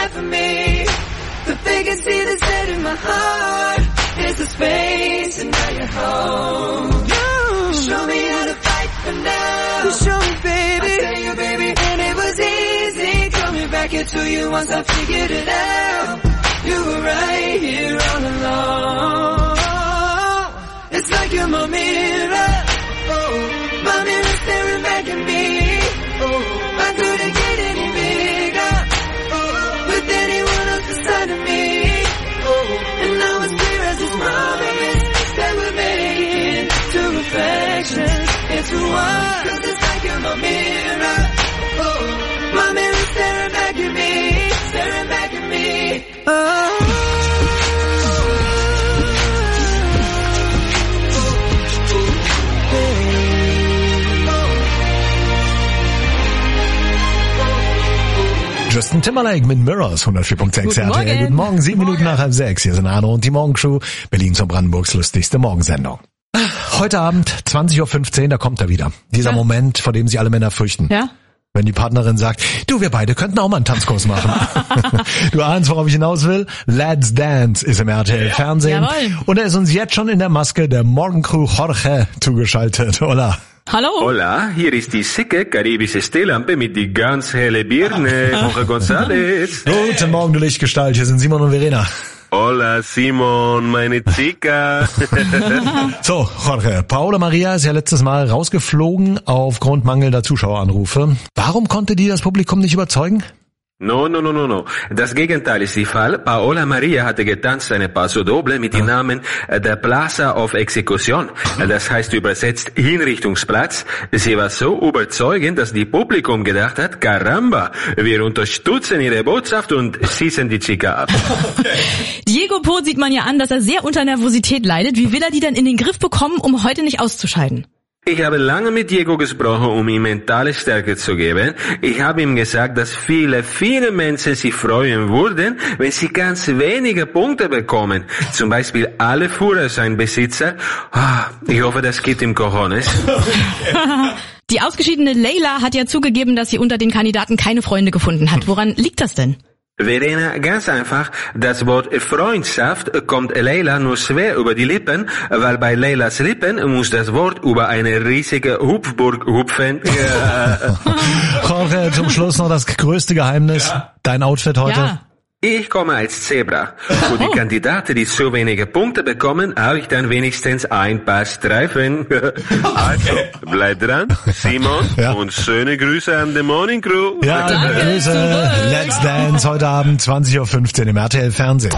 Speaker 5: right for me. The vacancy that's dead in my heart is the space, and now you're home. You show me how to fight for now. You show me, baby. I tell you, baby, and it was easy coming back into you once I figured it out. You were right here all along. It's like you're my mirror. Oh, my mirror staring back at me. Oh, I couldn't get any bigger. Oh, with anyone else beside of me. Oh, and now it's clear as this promise that we're making two reflections into one. 'Cause it's like you're my mirror. Oh, my mirror staring back at me, staring back at me. Oh.
Speaker 3: Justin Timberlake mit Mirrors, hundertvier Komma sechs
Speaker 4: Guten
Speaker 3: R T L.
Speaker 4: Morgen.
Speaker 3: Guten Morgen, sieben Minuten nach halb sechs. Hier sind Arno und die Morgenshow, Berlins und Brandenburgs lustigste Morgensendung. Heute Abend, zwanzig Uhr fünfzehn, da kommt er wieder. Dieser
Speaker 4: Ja.
Speaker 3: Moment, vor dem sich alle Männer fürchten.
Speaker 4: Ja?
Speaker 3: Wenn die Partnerin sagt, du, wir beide könnten auch mal einen Tanzkurs machen. Du ahnst, worauf ich hinaus will? Let's Dance ist im R T L-Fernsehen.
Speaker 4: Jawohl.
Speaker 3: Und er ist uns jetzt schon in der Maske der Morgencrew Jorge zugeschaltet. Hola.
Speaker 4: Hallo?
Speaker 15: Hola, hier ist die sicke karibische Stehlampe mit die ganz helle Birne, Jorge González.
Speaker 3: Guten Morgen, du Lichtgestalt. Hier sind Simon und Verena.
Speaker 15: Hola, Simon, meine Chica.
Speaker 3: So, Jorge, Paola Maria ist ja letztes Mal rausgeflogen aufgrund mangelnder Zuschaueranrufe. Warum konnte die das Publikum nicht überzeugen?
Speaker 15: No, no, no, no, no. Das Gegenteil ist der Fall. Paola Maria hatte getanzt eine Paso Doble mit dem Namen äh, der Plaza of Execution. Äh, Das heißt übersetzt Hinrichtungsplatz. Sie war so überzeugend, dass die Publikum gedacht hat, caramba, wir unterstützen ihre Botschaft und schießen die Chica ab.
Speaker 4: Diego Po sieht man ja an, dass er sehr unter Nervosität leidet. Wie will er die denn in den Griff bekommen, um heute nicht auszuscheiden?
Speaker 15: Ich habe lange mit Diego gesprochen, um ihm mentale Stärke zu geben. Ich habe ihm gesagt, dass viele, viele Menschen sich freuen würden, wenn sie ganz wenige Punkte bekommen. Zum Beispiel alle Führerscheinbesitzer. Ah, ich hoffe, das gibt ihm Cojones.
Speaker 4: Die ausgeschiedene Leila hat ja zugegeben, dass sie unter den Kandidaten keine Freunde gefunden hat. Woran liegt das denn?
Speaker 15: Verena, ganz einfach, das Wort Freundschaft kommt Leila nur schwer über die Lippen, weil bei Leilas Lippen muss das Wort über eine riesige Hupfburg hupfen.
Speaker 3: Jorge, zum Schluss noch das größte Geheimnis. Ja. Dein Outfit heute?
Speaker 4: Ja.
Speaker 15: Ich komme als Zebra. Für die Kandidaten, die so wenige Punkte bekommen, habe ich dann wenigstens ein paar Streifen. Also, bleib dran, Simon, ja. Und schöne Grüße an die Morning Crew.
Speaker 3: Ja,
Speaker 4: Danke,
Speaker 3: Grüße.
Speaker 4: zurück.
Speaker 3: Let's Dance heute Abend, zwanzig Uhr fünfzehn im R T L-Fernsehen.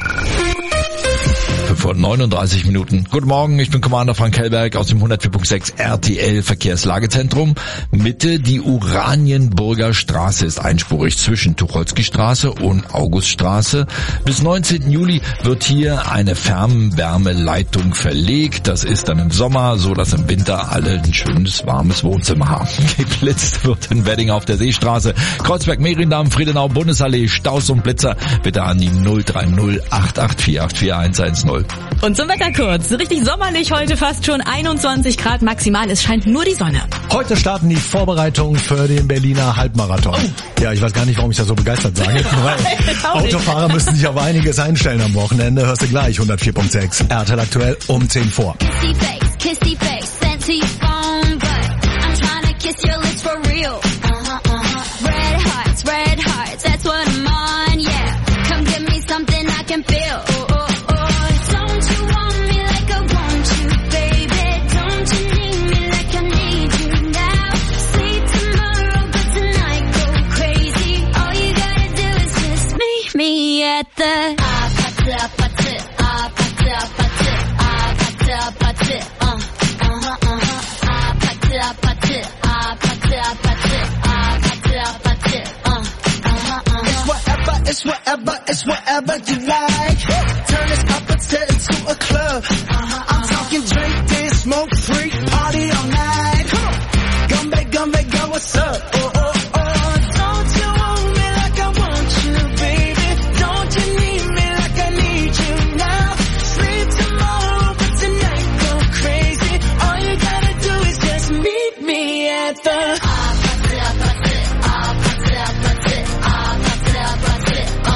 Speaker 10: Vor neununddreißig Minuten. Guten Morgen, ich bin Commander Frank Hellberg aus dem hundertvier Komma sechs R T L Verkehrslagezentrum. Mitte die Oranienburger Straße ist einspurig zwischen Tucholsky-Straße und Auguststraße. Bis neunzehnten Juli wird hier eine Fernwärmeleitung verlegt. Das ist dann im Sommer, so dass im Winter alle ein schönes, warmes Wohnzimmer haben. Geblitzt wird in Wedding auf der Seestraße, Kreuzberg-Mehringdamm, Friedenau, Bundesallee, Staus und Blitzer. Bitte an die null drei null acht acht vier acht vier eins eins null.
Speaker 4: Und zum Wetter kurz. Richtig sommerlich heute, fast schon einundzwanzig Grad maximal. Es scheint nur die Sonne.
Speaker 3: Heute starten die Vorbereitungen für den Berliner Halbmarathon. Oh. Ja, ich weiß gar nicht, warum ich das so begeistert sage. Weil Autofahrer müssen sich auf einiges einstellen am Wochenende. Hörst du gleich, hundertvier Komma sechs R T L aktuell um zehn vor.
Speaker 2: Kissy face, kissy face, sent to your phone, but I'm trying to kiss your lips for real. Uh-huh, uh-huh. Red hearts, red hearts, that's what I'm on, yeah. Come give me something I can feel. Oh, oh, oh. Don't you want me like I want you, baby? Don't you need me like I need you now? Say tomorrow, but tonight go crazy. All you gotta do is just meet me at the ah, put up, put it, ah, put up, put it, ah, put up, put it, uh, uh-huh, uh-huh, ah, put up, put it, ah, put up, put it, ah, put up, put it, uh, uh-huh, uh-huh.
Speaker 5: It's whatever, it's whatever, it's whatever you like. Turn this up instead into a club. Uh-huh, I'm talking drink, dance, smoke, free, party all night. Come on, Gumbe, Gumbe, go, what's up? Oh, oh, oh, don't you want me like I want you, baby? Don't you need me like I need you now? Sleep tomorrow, but tonight go crazy. All you gotta do is just meet me at the ah, put it up, put it, ah, put it up, put it, ah, put it up, put it,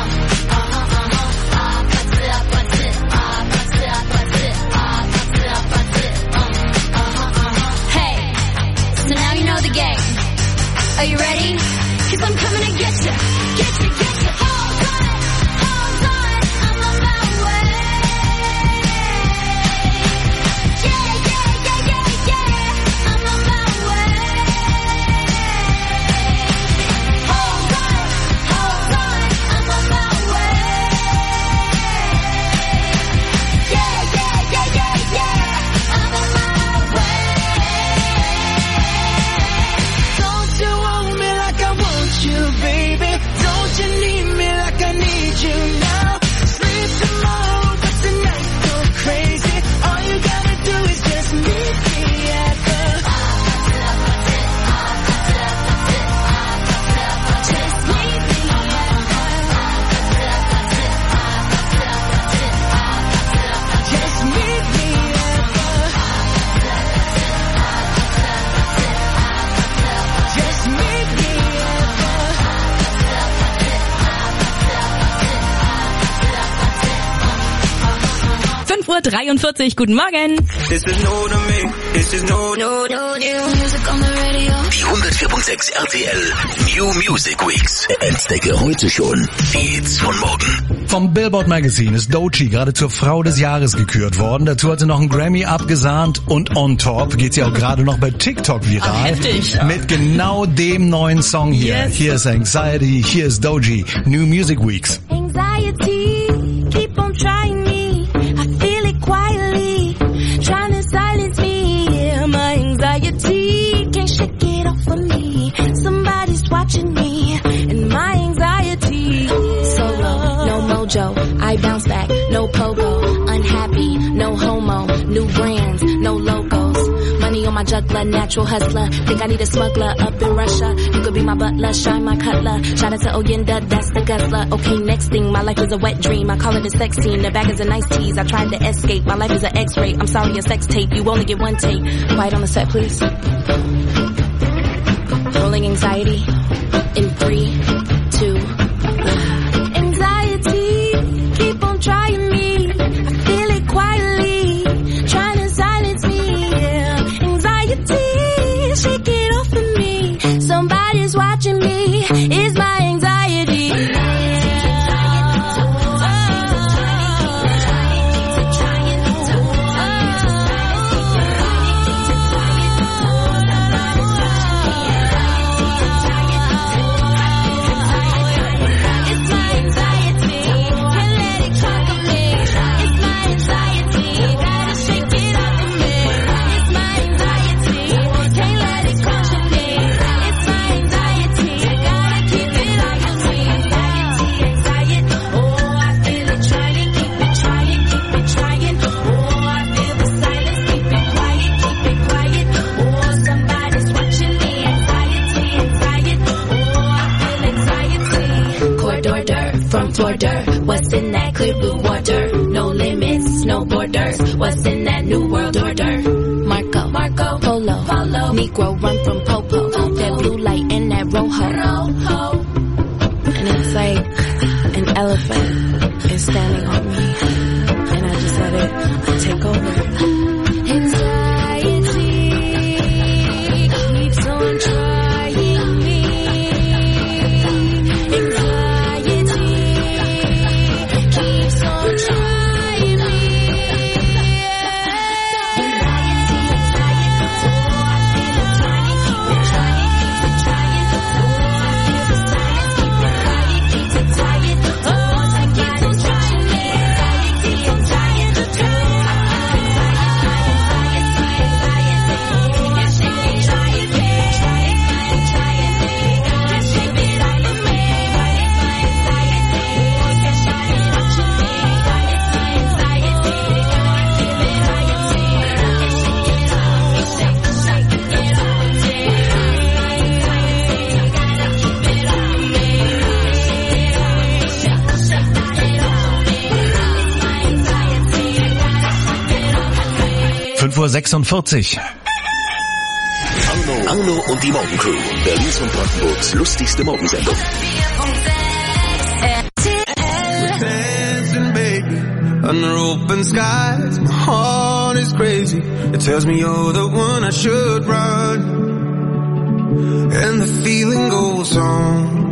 Speaker 4: fünf Uhr dreiundvierzig. Guten Morgen.
Speaker 6: This is no to me. This is no, no, no, no music on the radio.
Speaker 1: Die hundertvier Komma sechs R T L New Music Weeks. Entdecke heute schon die Hits von morgen.
Speaker 3: Vom Billboard Magazine ist Doechii gerade zur Frau des Jahres gekürt worden. Dazu hat sie noch einen Grammy abgesahnt und on top geht sie auch gerade noch bei TikTok viral.
Speaker 4: Ach, heftig.
Speaker 3: Mit genau dem neuen Song hier.
Speaker 4: Yes.
Speaker 3: Hier ist Anxiety, hier ist Doechii. New Music Weeks.
Speaker 2: Anxiety, keep on trying me. I feel it quietly, trying to silence me. Yeah, my anxiety can't shake it off of me. Somebody's watching me, and my anxiety. Solo, no mojo, I bounce back, no pogo. Unhappy, no homo, new brands, no logos. Money on my juggler, natural hustler. Think I need a smuggler up in Russia. You could be my butler, shine my cutler. Shout out to Oyenda, that's the guzzler. Okay, next thing, my life is a wet dream. I call it a sex scene, the bag is a nice tease. I tried to escape, my life is an x-ray. I'm sorry, a sex tape, you only get one take. Quiet on the set, please. Rolling anxiety in three, two, one. Anxiety, keep on trying me. I feel it quietly, trying to silence me. Yeah, anxiety, shake it off of me. Somebody's watching me. It's my anxiety. From border, what's in that clear blue water? No limits, no borders. What's in that new world order? Marco, Marco, Polo, Polo. Negro run from Popo. Popo. That blue light and that rojo. Rojo. And it's like an elephant is standing on me, and I just let it take over. Anxiety keeps on trying me.
Speaker 3: fünf Uhr sechsundvierzig.
Speaker 1: Arno, Arno und die Morgencrew. Berlins und Brandenburgs lustigste Morgensendung.
Speaker 6: Dancing, baby, under open skies. My heart is crazy. It tells me you're the one I should run. And the feeling goes on.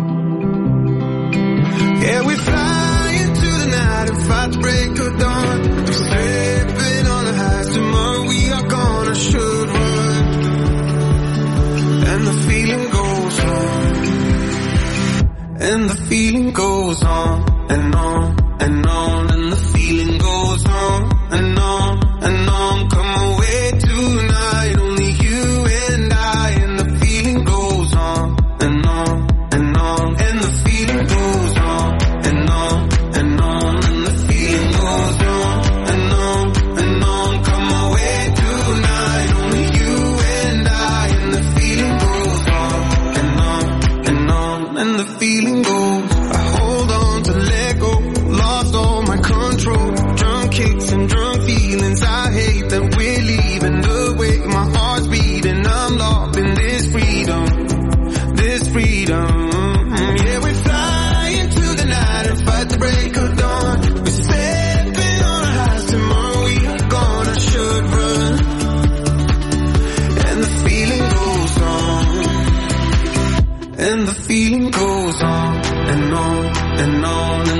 Speaker 6: Yeah, we fly into the night and fight to break of dawn. We're slipping on the highs. Tomorrow we are gone. I should run. And the feeling goes on. And the feeling goes on and on and on. And the feeling goes on and on and on. Come away tonight, only you and I. And the feeling goes on and on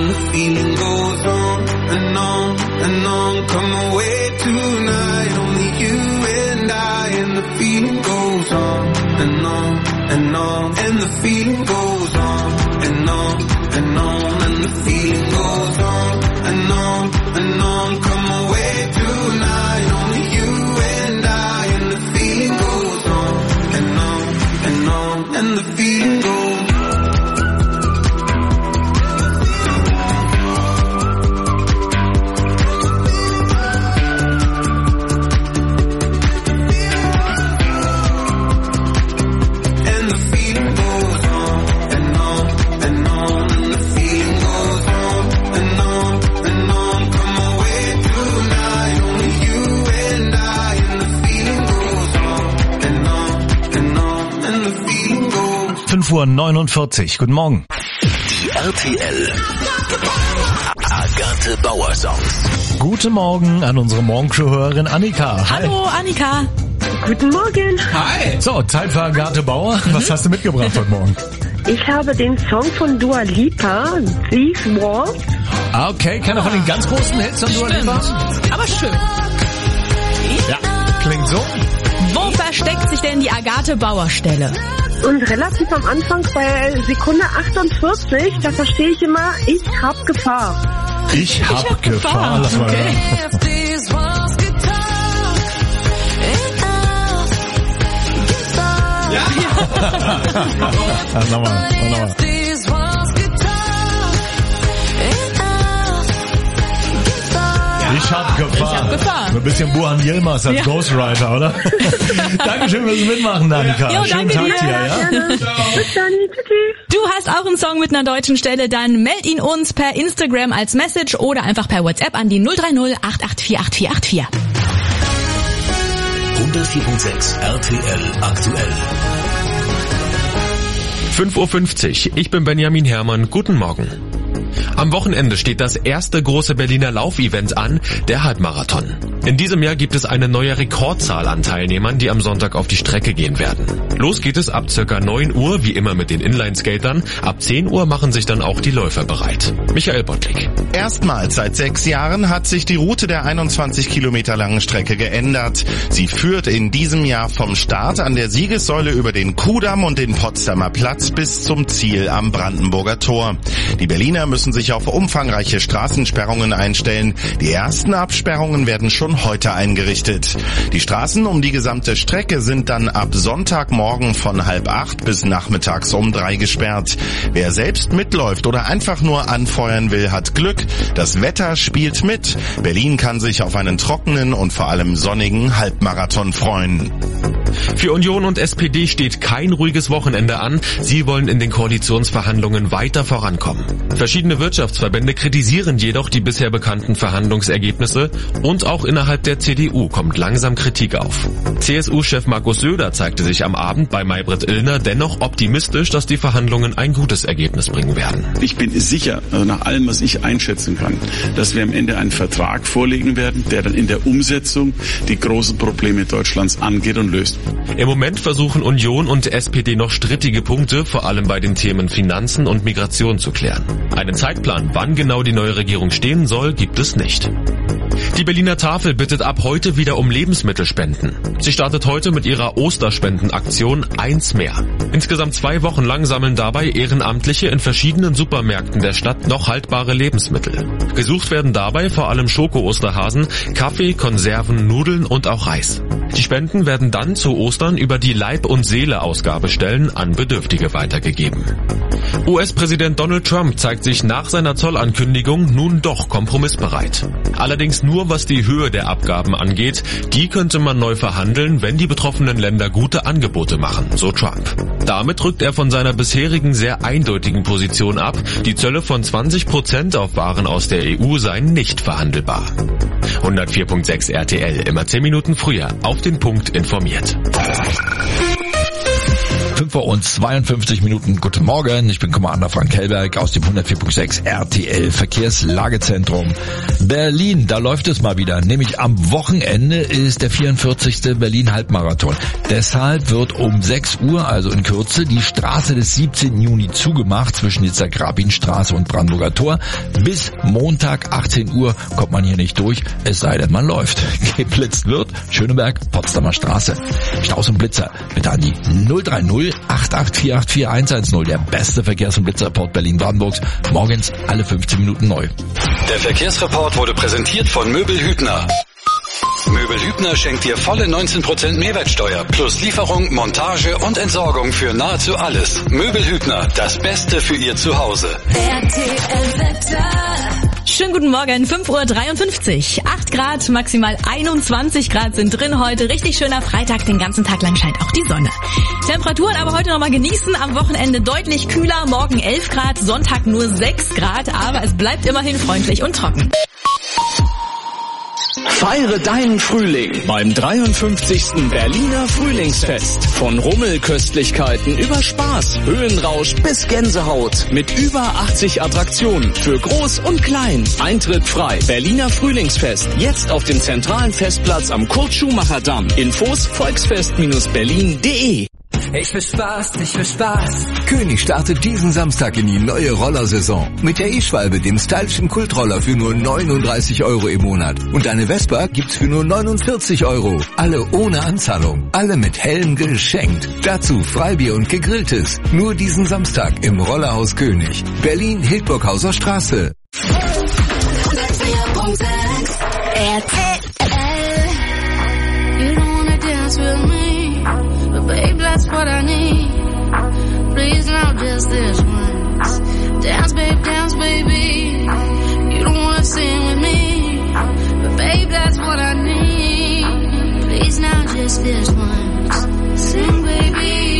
Speaker 16: and the feeling goes on and on and on. Come away tonight, only you and I, and the feeling goes on and on and on, and the feeling goes on and on and on, and the feeling goes on and on and on. Come away tonight, only you and I, and the feeling goes on and on and on, and the feeling goes on.
Speaker 3: fünf Uhr neunundvierzig. Guten Morgen.
Speaker 1: Die R T L Agathe Bauer Songs.
Speaker 3: Guten Morgen an unsere Morgenshow-Hörerin Annika. Hi.
Speaker 4: Hallo Annika.
Speaker 17: Guten Morgen.
Speaker 3: Hi. So, Zeit für Agathe Bauer. Was hast du mitgebracht heute Morgen?
Speaker 17: Ich habe den Song von Dua Lipa, These Walls.
Speaker 3: Ah, okay. Keiner von den ganz großen Hits von Dua Lipa?
Speaker 4: Aber schön.
Speaker 3: Ja, klingt so.
Speaker 4: Wo versteckt sich denn die Agathe Bauer Stelle?
Speaker 17: Und relativ am Anfang bei Sekunde achtundvierzig, da verstehe ich immer, ich hab Gefahr.
Speaker 3: Ich hab, ich hab Gefahr. Gefahr. Lass mal okay. Ja. Also nochmal, nochmal. Ich hab Gefahr. Ich hab Gefahr. Ein bisschen Burhan Yilmaz als ja. Ghostwriter, oder? Dankeschön fürs Mitmachen, Annika.
Speaker 4: Jo,
Speaker 3: Schönen
Speaker 4: danke
Speaker 3: Tag
Speaker 4: dir.
Speaker 3: dir, ja?
Speaker 17: Bis dann.
Speaker 4: Du hast auch einen Song mit einer deutschen Stelle, dann meld ihn uns per Instagram als Message oder einfach per WhatsApp an die null drei null acht acht vier acht vier acht vier.
Speaker 1: hundertvier Komma sechs R T L aktuell.
Speaker 7: fünf Uhr fünfzig. Ich bin Benjamin Herrmann. Guten Morgen. Am Wochenende steht das erste große Berliner Laufevent an, der Halbmarathon. In diesem Jahr gibt es eine neue Rekordzahl an Teilnehmern, die am Sonntag auf die Strecke gehen werden. Los geht es ab circa neun Uhr, wie immer mit den Inline-Skatern. Ab zehn Uhr machen sich dann auch die Läufer bereit. Michael Bottlik.
Speaker 18: Erstmals seit sechs Jahren hat sich die Route der einundzwanzig Kilometer langen Strecke geändert. Sie führt in diesem Jahr vom Start an der Siegessäule über den Kudamm und den Potsdamer Platz bis zum Ziel am Brandenburger Tor. Die Berliner müssen sich auf umfangreiche Straßensperrungen einstellen. Die ersten Absperrungen werden schon heute eingerichtet. Die Straßen um die gesamte Strecke sind dann ab Sonntagmorgen von halb acht bis nachmittags um drei gesperrt. Wer selbst mitläuft oder einfach nur anfeuern will, hat Glück. Das Wetter spielt mit. Berlin kann sich auf einen trockenen und vor allem sonnigen Halbmarathon freuen.
Speaker 7: Für Union und S P D steht kein ruhiges Wochenende an. Sie wollen in den Koalitionsverhandlungen weiter vorankommen. Verschiedene Wirtschaftsverbände kritisieren jedoch die bisher bekannten Verhandlungsergebnisse und auch innerhalb der C D U kommt langsam Kritik auf. C S U-Chef Markus Söder zeigte sich am Abend bei Maybrit Illner dennoch optimistisch, dass die Verhandlungen ein gutes Ergebnis bringen werden.
Speaker 12: Ich bin sicher, also nach allem, was ich einschätzen kann, dass wir am Ende einen Vertrag vorlegen werden, der dann in der Umsetzung die großen Probleme Deutschlands angeht und löst.
Speaker 7: Im Moment versuchen Union und S P D noch strittige Punkte, vor allem bei den Themen Finanzen und Migration zu klären. Einen Zeitplan, wann genau die neue Regierung stehen soll, gibt es nicht. Die Berliner Tafel bittet ab heute wieder um Lebensmittelspenden. Sie startet heute mit ihrer Osterspendenaktion Eins mehr. Insgesamt zwei Wochen lang sammeln dabei Ehrenamtliche in verschiedenen Supermärkten der Stadt noch haltbare Lebensmittel. Gesucht werden dabei vor allem Schoko-Osterhasen, Kaffee, Konserven, Nudeln und auch Reis. Die Spenden werden dann zu Ostern über die Leib- und Seele-Ausgabestellen an Bedürftige weitergegeben. U S-Präsident Donald Trump zeigt sich nach seiner Zollankündigung nun doch kompromissbereit. Allerdings nur was die Höhe der Abgaben angeht, die könnte man neu verhandeln, wenn die betroffenen Länder gute Angebote machen, so Trump. Damit rückt er von seiner bisherigen sehr eindeutigen Position ab, die Zölle von zwanzig Prozent auf Waren aus der E U seien nicht verhandelbar. hundertvier Komma sechs R T L, immer zehn Minuten früher, auf den Punkt informiert.
Speaker 10: fünf Uhr und zweiundfünfzig Minuten. Guten Morgen, ich bin Commander Frank Hellberg aus dem hundert vier Punkt sechs R T L Verkehrslagezentrum. Berlin, da läuft es mal wieder. Nämlich am Wochenende ist der vierundvierzigste Berlin-Halbmarathon. Deshalb wird um sechs Uhr, also in Kürze, die Straße des siebzehnten Juni zugemacht zwischen der Grabinstraße und Brandenburger Tor. Bis Montag achtzehn Uhr kommt man hier nicht durch, es sei denn man läuft. Geblitzt wird Schöneberg, Potsdamer Straße. Staus und Blitzer bitte an die null drei null acht acht vier acht vier eins eins null. Der beste Verkehrs- und Blitzerreport Berlin-Brandenburgs. Morgens alle fünfzehn Minuten neu.
Speaker 1: Der Verkehrsreport wurde präsentiert von Möbel Hübner. Möbel Hübner schenkt dir volle neunzehn Prozent Mehrwertsteuer plus Lieferung, Montage und Entsorgung für nahezu alles. Möbel Hübner, das Beste für Ihr Zuhause.
Speaker 4: R T L-Wetter. Schönen guten Morgen, fünf Uhr dreiundfünfzig. acht Grad, maximal einundzwanzig Grad sind drin heute. Richtig schöner Freitag, den ganzen Tag lang scheint auch die Sonne. Temperaturen aber heute nochmal genießen. Am Wochenende deutlich kühler, morgen elf Grad, Sonntag nur sechs Grad. Aber es bleibt immerhin freundlich und trocken.
Speaker 19: Feiere deinen Frühling beim dreiundfünfzigsten Berliner Frühlingsfest. Von Rummelköstlichkeiten über Spaß, Höhenrausch bis Gänsehaut. Mit über achtzig Attraktionen für Groß und Klein. Eintritt frei. Berliner Frühlingsfest. Jetzt auf dem zentralen Festplatz am Kurt-Schumacher-Damm. Infos volksfest Bindestrich berlin Punkt de.
Speaker 20: Ich will Spaß, ich will Spaß. König startet diesen Samstag in die neue Rollersaison. Mit der E-Schwalbe, dem stylischen Kultroller für nur neununddreißig Euro im Monat. Und eine Vespa gibt's für nur neunundvierzig Euro. Alle ohne Anzahlung. Alle mit Helm geschenkt. Dazu Freibier und Gegrilltes. Nur diesen Samstag im Rollerhaus König. Berlin, Hildburghauser Straße.
Speaker 2: R T L. You don't wanna dance with me. Babe, that's what I need. Please, not just this once. Dance, babe, dance, baby. You don't wanna sing with me, but babe, that's what I need. Please, not just this once. Sing, baby.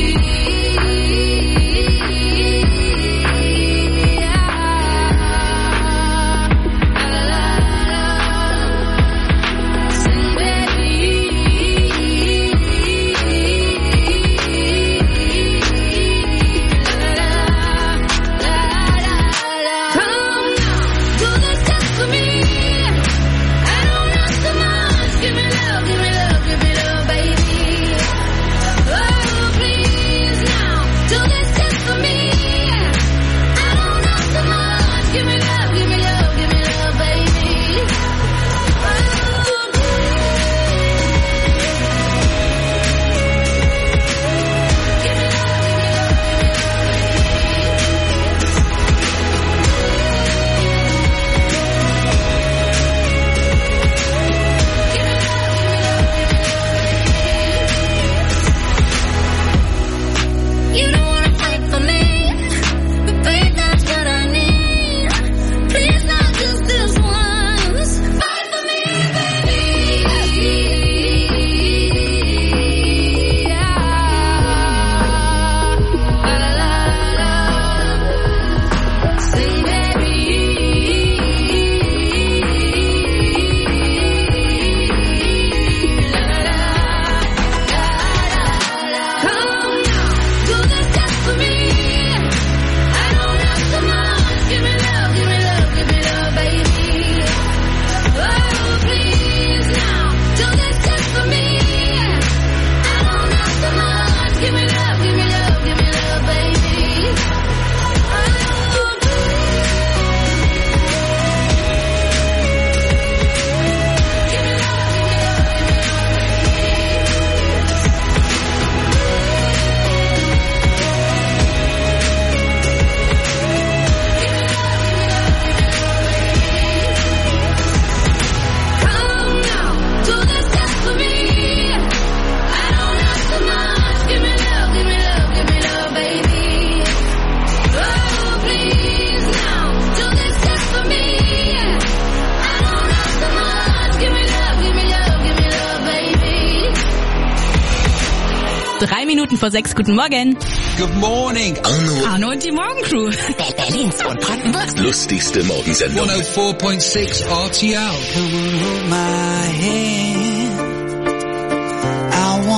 Speaker 4: Drei Minuten vor sechs. Guten Morgen.
Speaker 1: Good morning. Arno.
Speaker 4: Arno und die Morgencrew.
Speaker 1: Berlins und Brandenburgs lustigste Morgensendung.
Speaker 21: hundertvier Komma sechs R T L. Come on, hold my hand. I wanna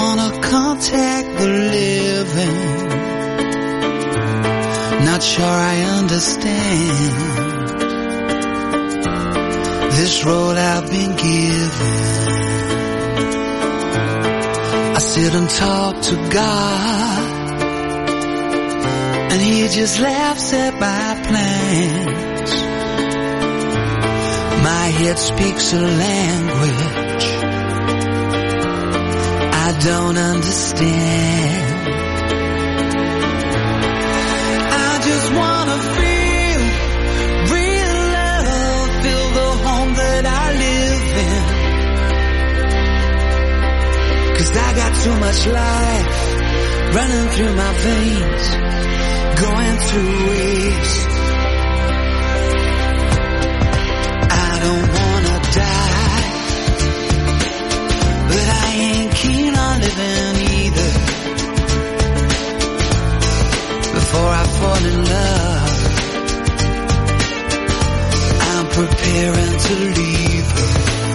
Speaker 5: contact the living. Not sure I understand this road I've been given. I sit and talk to God, and He just laughs at my plans. My head speaks a language I don't understand. I just wanna feel real love, feel the home that I live in. 'Cause I got too much life running through my veins, going through waste. I don't wanna die, but I ain't keen on living either. Before I fall in love, I'm preparing to leave her.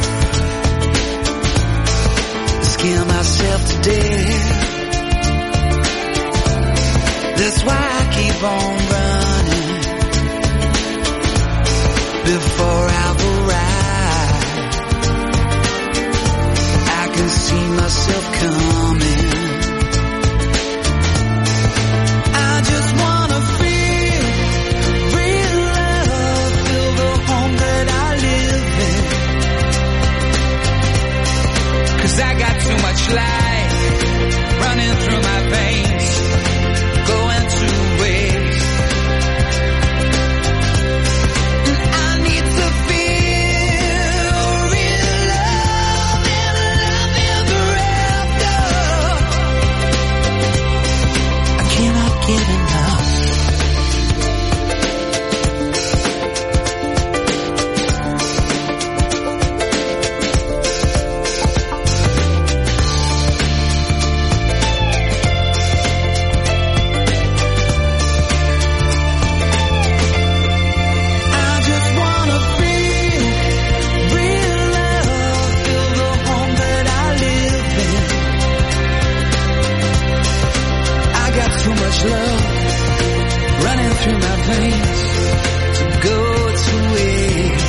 Speaker 5: Scare myself to death. That's why I keep on running before I've arrived. I can see myself coming. I just wanna feel real love, feel the home that I live in. 'Cause I got too much life running through my veins, going to waste. And I need to feel real love and love ever after. I cannot get enough. Love running through my veins to go to waste.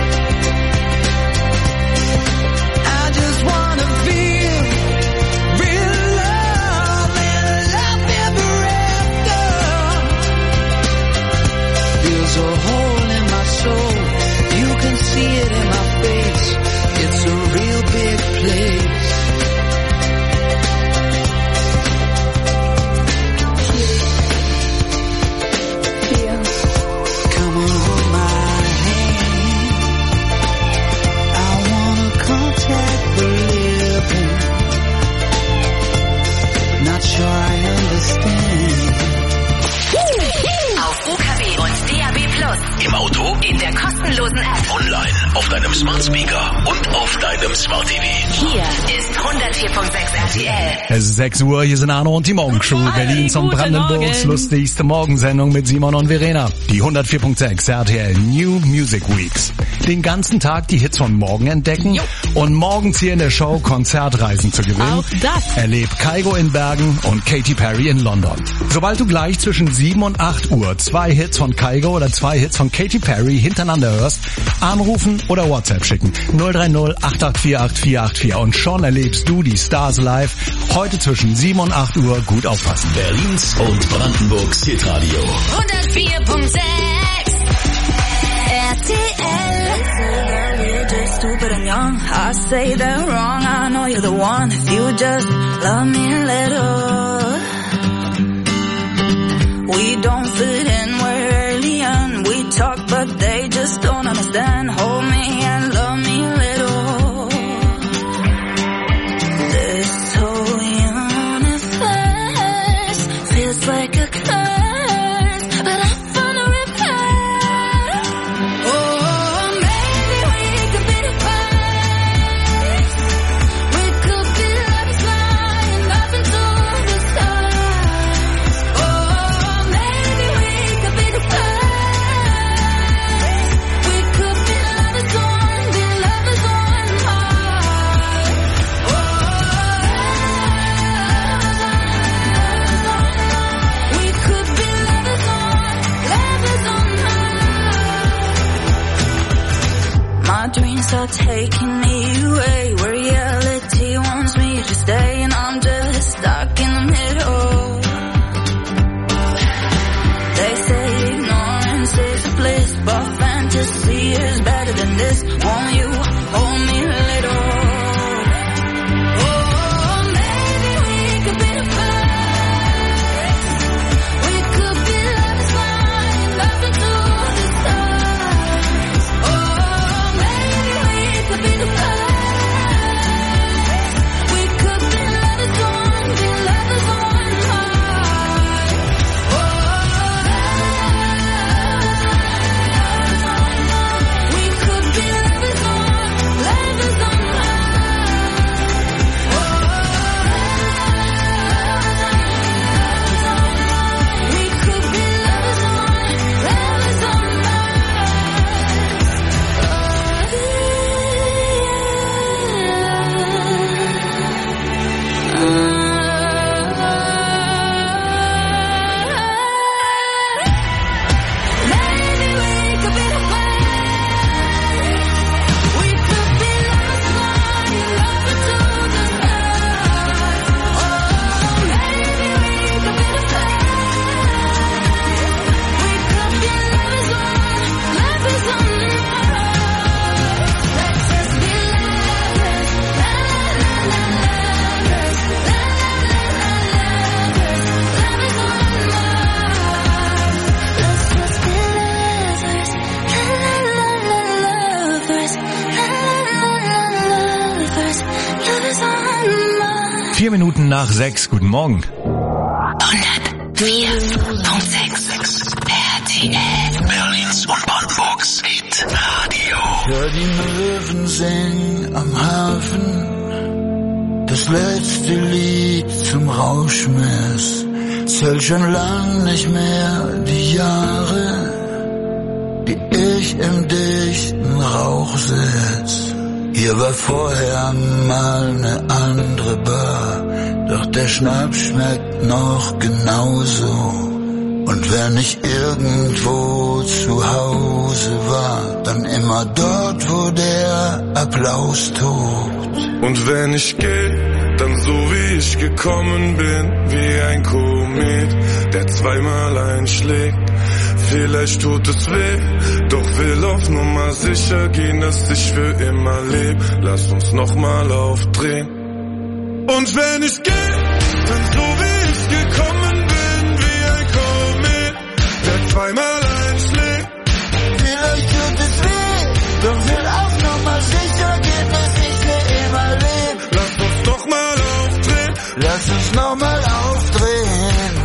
Speaker 5: I just wanna feel real love and love ever after. There's a hole in my soul, you can see it in my face. It's a real big place.
Speaker 9: Auf U K W und D A B Plus.
Speaker 1: Im Auto,
Speaker 9: in der kostenlosen App,
Speaker 1: online, auf deinem Smart Speaker und auf deinem Smart T V.
Speaker 9: Hier ist hundertvier Komma sechs R T L.
Speaker 3: Es ist sechs Uhr, hier sind Arno und die Morgencrew. Berlin zum Brandenburgs lustigste Morgensendung mit Simon und Verena. Die hundertvier Komma sechs R T L New Music Weeks. Den ganzen Tag die Hits von morgen entdecken jo. und morgens hier in der Show Konzertreisen zu gewinnen.
Speaker 4: Auch das.
Speaker 3: Erlebt Kygo in Bergen und Katy Perry in London. Sobald du gleich zwischen sieben und acht Uhr zwei Hits von Kygo oder zwei Hits von Katy Perry hintereinander hörst, anrufen oder WhatsApp schicken. null drei null acht acht vier acht vier acht vier und schon erlebst du die Stars live. Heute zwischen sieben und acht Uhr. Gut aufpassen.
Speaker 1: Berlins und Brandenburgs Hitradio.
Speaker 9: hundertvier Komma sechs R T L.
Speaker 22: Stupid and young, I say they're wrong. I know you're the one. If you just love me a little, we don't fit in. We're alien. We talk, but they just don't understand. Hold me and love me a little. This whole universe feels like a curse, but I found a repair. Oh, maybe we could be the first. We could be lovers flying up into the stars. Oh, maybe we could be the first. We dreams start taking me away. Where reality wants me to stay, and I'm just stuck in the middle. They say ignorance is bliss, but fantasy is better than this. Won't you hold me a little? Oh, maybe we could be the first. We could be lovers flying up into the stars. Oh, maybe we could be the first. We could be lovers one, be lovers one heart. We could be lovers one, lovers one heart. We could be lovers one, lovers one Maybe we could be the first. We could be lovers flying up into the stars. Oh, maybe we could be the first. We could be lovers one, lovers one heart. Let's just be lovers, la la la la lovers, la la la la lovers, lovers one heart. Let's just be lovers, la la la la lovers, la la la la lovers, lovers one heart.
Speaker 3: Vier Minuten nach sechs. Guten Morgen.
Speaker 9: hundertvier Punkt sechs R T L.
Speaker 11: Berlins und Brandenburgs Hitradio.
Speaker 13: Hör die Möwen singen am Hafen, das letzte Lied zum Rauschmiss. Zähl schon lang nicht mehr die Jahre, die ich im dichten Rauch sitz. Hier war vorher mal ne andere Bar, doch der Schnaps schmeckt noch genauso. Und wenn ich irgendwo zu Hause war, dann immer dort, wo der Applaus tobt.
Speaker 23: Und wenn ich geh, dann so wie ich gekommen bin, wie ein Komet, der zweimal einschlägt. Vielleicht tut es weh, doch will auf Nummer sicher gehen, dass ich für immer leb. Lass uns nochmal aufdrehen. Und wenn ich geh, dann so wie ich gekommen bin, wie ein Komet, der zweimal einschlägt.
Speaker 13: Vielleicht tut es weh, doch will auf Nummer sicher gehen, dass ich für immer leb.
Speaker 23: Lass uns nochmal aufdrehen.
Speaker 13: Lass uns nochmal aufdrehen.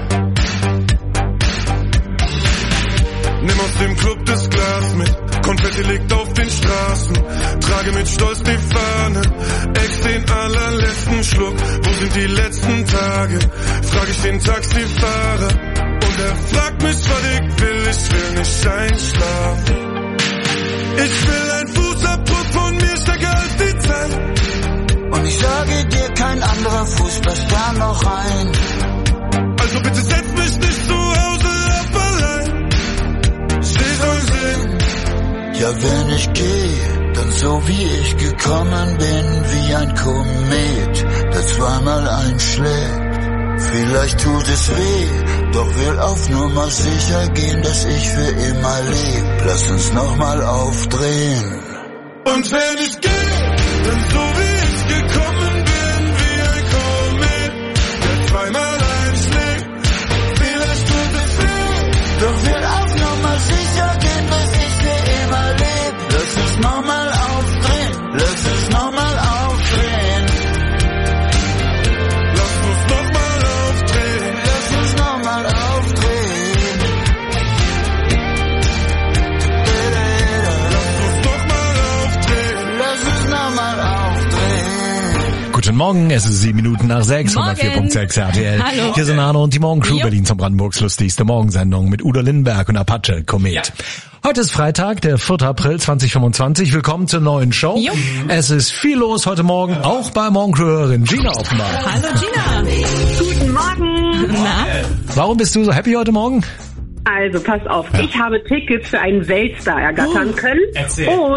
Speaker 23: Nimm aus dem Club das Glas mit, Konfetti liegt auf den Straßen, trage mit Stolz die Fahne, ex den allerletzten Schluck. Wo sind die letzten Tage? Frag ich den Taxifahrer und er fragt mich, was ich will, ich will nicht einschlafen. Ich will ein Fußabdruck von mir stärker als die Zeit.
Speaker 13: Und ich sage dir, kein anderer Fuß passt da noch rein.
Speaker 23: Also bitte setz mich nicht zu Hause ab allein. Sie soll sehen.
Speaker 13: Ja, wenn ich gehe, dann so wie ich gekommen bin, wie ein Komet, der zweimal einschlägt. Vielleicht tut es weh, doch will auf Nummer sicher gehen, dass ich für immer leb. Lass uns nochmal aufdrehen.
Speaker 23: Und wenn ich gehe, dann so wie ich gekommen bin, wie ein Komet, der zweimal einschlägt.
Speaker 13: Vielleicht tut es weh, doch will auf Nummer sicher gehen, dass ich für immer leb. Lass uns nochmal aufdrehen, lass uns nochmal aufdrehen.
Speaker 23: Lass uns nochmal aufdrehen.
Speaker 13: Lass uns nochmal aufdrehen.
Speaker 23: Lass uns nochmal aufdrehen.
Speaker 13: Lass uns nochmal aufdrehen.
Speaker 3: Guten Morgen, es ist sieben Minuten nach sechs, hundertvier Punkt sechs R T L.
Speaker 4: Hallo.
Speaker 3: Hier sind Arno und die Morgencrew,
Speaker 4: Jo.
Speaker 3: Berlins und Brandenburgs lustigste Morgensendung mit Udo Lindenberg und Apache Komet.
Speaker 4: Ja.
Speaker 3: Heute ist Freitag, der vierter April zweitausendfünfundzwanzig. Willkommen zur neuen Show.
Speaker 4: Jo.
Speaker 3: Es ist viel los heute Morgen, auch bei Morgencrew-Hörerin Gina offenbar.
Speaker 4: Hallo Gina.
Speaker 17: Guten Morgen.
Speaker 4: Na?
Speaker 3: Warum bist du so happy heute Morgen?
Speaker 17: Also, pass auf. Ich habe Tickets für einen Weltstar ergattern
Speaker 3: Oh,
Speaker 17: können.
Speaker 3: erzähl.
Speaker 17: Und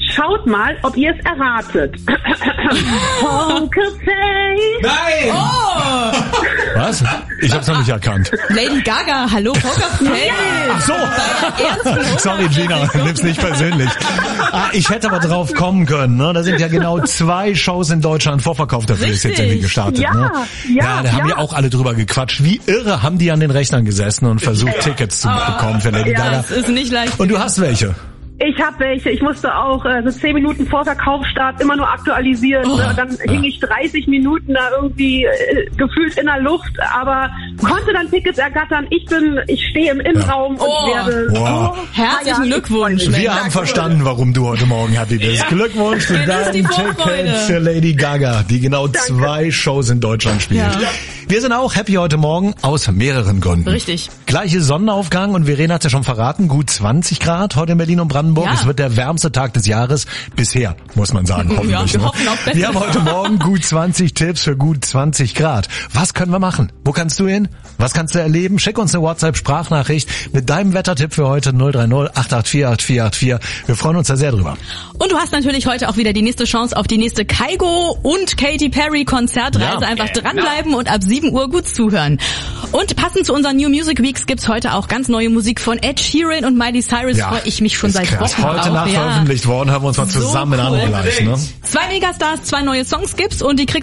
Speaker 17: Schaut mal, ob ihr es erratet. Poker Face.
Speaker 3: Nein!
Speaker 4: Oh!
Speaker 3: Was? Ich hab's noch nicht erkannt.
Speaker 4: Lady Gaga, hallo, Pokerface.
Speaker 3: Ach so. Sorry, Gina, nimm's nicht persönlich. Ah, ich hätte aber drauf kommen können. Ne? Da sind ja genau zwei Shows in Deutschland vorverkauft. Dafür ist jetzt irgendwie gestartet.
Speaker 17: Ja,
Speaker 3: ne?
Speaker 17: ja,
Speaker 3: ja, da haben
Speaker 17: ja.
Speaker 3: wir auch alle drüber gequatscht. Wie irre haben die an den Rechnern gesessen und versucht, Tickets zu bekommen für Lady
Speaker 17: Ja,
Speaker 3: Gaga.
Speaker 4: Das ist nicht leicht.
Speaker 3: Und du hast welche?
Speaker 17: Ich habe welche. Ich musste auch äh, so zehn Minuten vor Verkaufsstart immer nur aktualisieren.
Speaker 3: Oh,
Speaker 17: ne? Dann
Speaker 3: ja.
Speaker 17: hing ich dreißig Minuten da irgendwie äh, gefühlt in der Luft, aber konnte dann Tickets ergattern. Ich bin, ich stehe im Innenraum
Speaker 4: Ja.
Speaker 17: und
Speaker 4: Oh.
Speaker 17: werde
Speaker 3: Wow.
Speaker 17: so
Speaker 4: Herzlichen
Speaker 17: feiern.
Speaker 4: Glückwunsch.
Speaker 3: Wir haben verstanden, warum du heute Morgen happy bist. Glückwunsch für
Speaker 4: Genieß die
Speaker 3: dein
Speaker 4: Vorfreude.
Speaker 3: Ticket für Lady Gaga, die genau zwei Shows in Deutschland spielt.
Speaker 4: Ja.
Speaker 3: Wir sind auch happy heute Morgen aus mehreren Gründen.
Speaker 4: Richtig.
Speaker 3: Gleiche Sonnenaufgang und Verena hat ja schon verraten, gut zwanzig Grad heute in Berlin und Brandenburg.
Speaker 4: Ja.
Speaker 3: Es wird der wärmste Tag des Jahres bisher, muss man sagen. Hoffentlich,
Speaker 4: Ja, wir
Speaker 3: ne?
Speaker 4: hoffen auf Besseres.
Speaker 3: Wir haben heute Morgen gut zwanzig Tipps für gut zwanzig Grad. Was können wir machen? Wo kannst du hin? Was kannst du erleben? Schick uns eine WhatsApp-Sprachnachricht mit deinem Wettertipp für heute null drei null acht acht vier acht vier acht vier. Wir freuen uns da sehr drüber.
Speaker 4: Und du hast natürlich heute auch wieder die nächste Chance auf die nächste Kygo und Katy Perry Konzertreise.
Speaker 3: Ja.
Speaker 4: Einfach dranbleiben und ab sieben Uhr gut zuhören. Und passend zu unseren New Music Weeks gibt's heute auch ganz neue Musik von Ed Sheeran und Miley Cyrus.
Speaker 3: Ja,
Speaker 4: Freue ich mich schon
Speaker 3: ist
Speaker 4: seit
Speaker 3: krass.
Speaker 4: Wochen
Speaker 3: Heute
Speaker 4: auch.
Speaker 3: Nacht
Speaker 4: Ja.
Speaker 3: veröffentlicht worden, hören wir uns mal
Speaker 4: So
Speaker 3: zusammen in
Speaker 4: cool.
Speaker 3: Anruf gleich. Ne?
Speaker 4: Zwei Megastars, zwei neue Songs gibt's und die kriegst